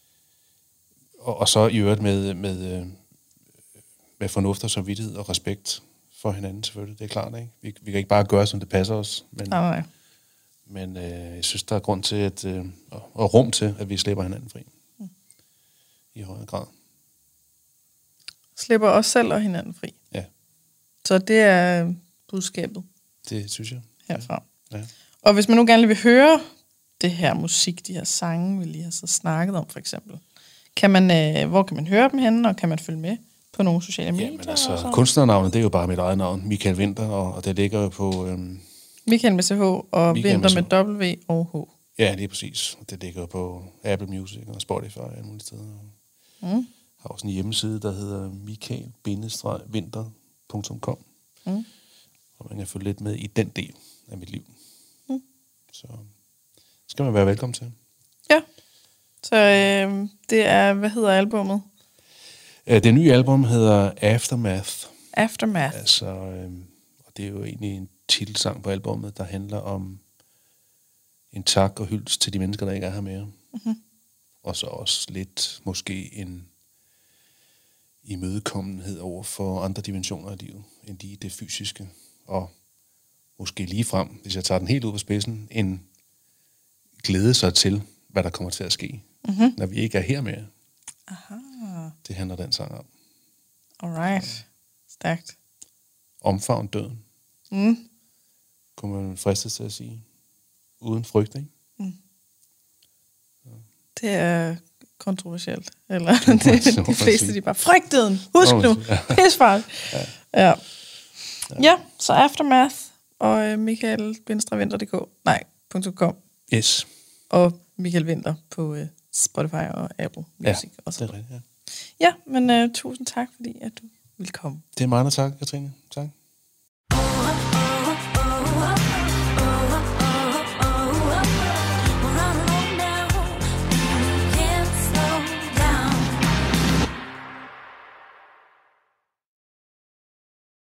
og, og så i øvrigt med, med, med fornuft og samvittighed og respekt for hinanden selvfølgelig, det er klart, ikke? Vi, vi kan ikke bare gøre, som det passer os, men, nej, nej. men øh, jeg synes, der er grund til, at, øh, og rum til, at vi slipper hinanden fri. Mm. I højere grad. Slipper os selv og hinanden fri. Ja. Så det er budskabet. Det synes jeg. Herfra. Ja. Ja. Og hvis man nu gerne vil høre det her musik, de her sange, vi lige har så snakket om, for eksempel, kan man, øh, hvor kan man høre dem henne, og kan man følge med på nogle sociale medier? Ja, men altså, kunstnernavnet, det er jo bare mit eget navn, Michael Winther, og, og det ligger jo på... Øhm, Michael med C H, og Winther med W og H. Ja, lige præcis. Det ligger på Apple Music og Spotify og alle mulige steder. Mm. Jeg har også en hjemmeside, der hedder michael bindestreg winther punktum com, mm. og man kan følge lidt med i den del af mit liv. Mm. Så skal man være velkommen til. Ja. Så øh, det er, hvad hedder albummet? Det nye album hedder Aftermath. Aftermath. Altså, øh, og det er jo egentlig en titelsang på albummet, der handler om en tak og hyldest til de mennesker, der ikke er her mere. Mm-hmm. Og så også lidt måske en imødekommenhed over for andre dimensioner af livet, end lige det fysiske. Og måske lige frem, hvis jeg tager den helt ud på spidsen, en glæde sig til, hvad der kommer til at ske, mm-hmm. når vi ikke er her mere. Aha. Det handler den sang om. Alright. Stærkt. Omfavn døden. Mm. Kunne man fristes til at sige. Uden frygt, ikke? Mm. Det er kontroversielt. Eller det, det, de fleste, de er bare, frygt døden. Husk nu. Pisfart. Ja. Ja. Ja, så Aftermath og Michael bindestreg winther punktum d k. Nej, .com. Yes. Og Michael Winther på uh, Spotify og Apple Music. Ja, og så. Det er rigtigt, ja. Ja, men uh, tusind tak, fordi at du ville komme. Det er mig, der tak, Katrine. Tak.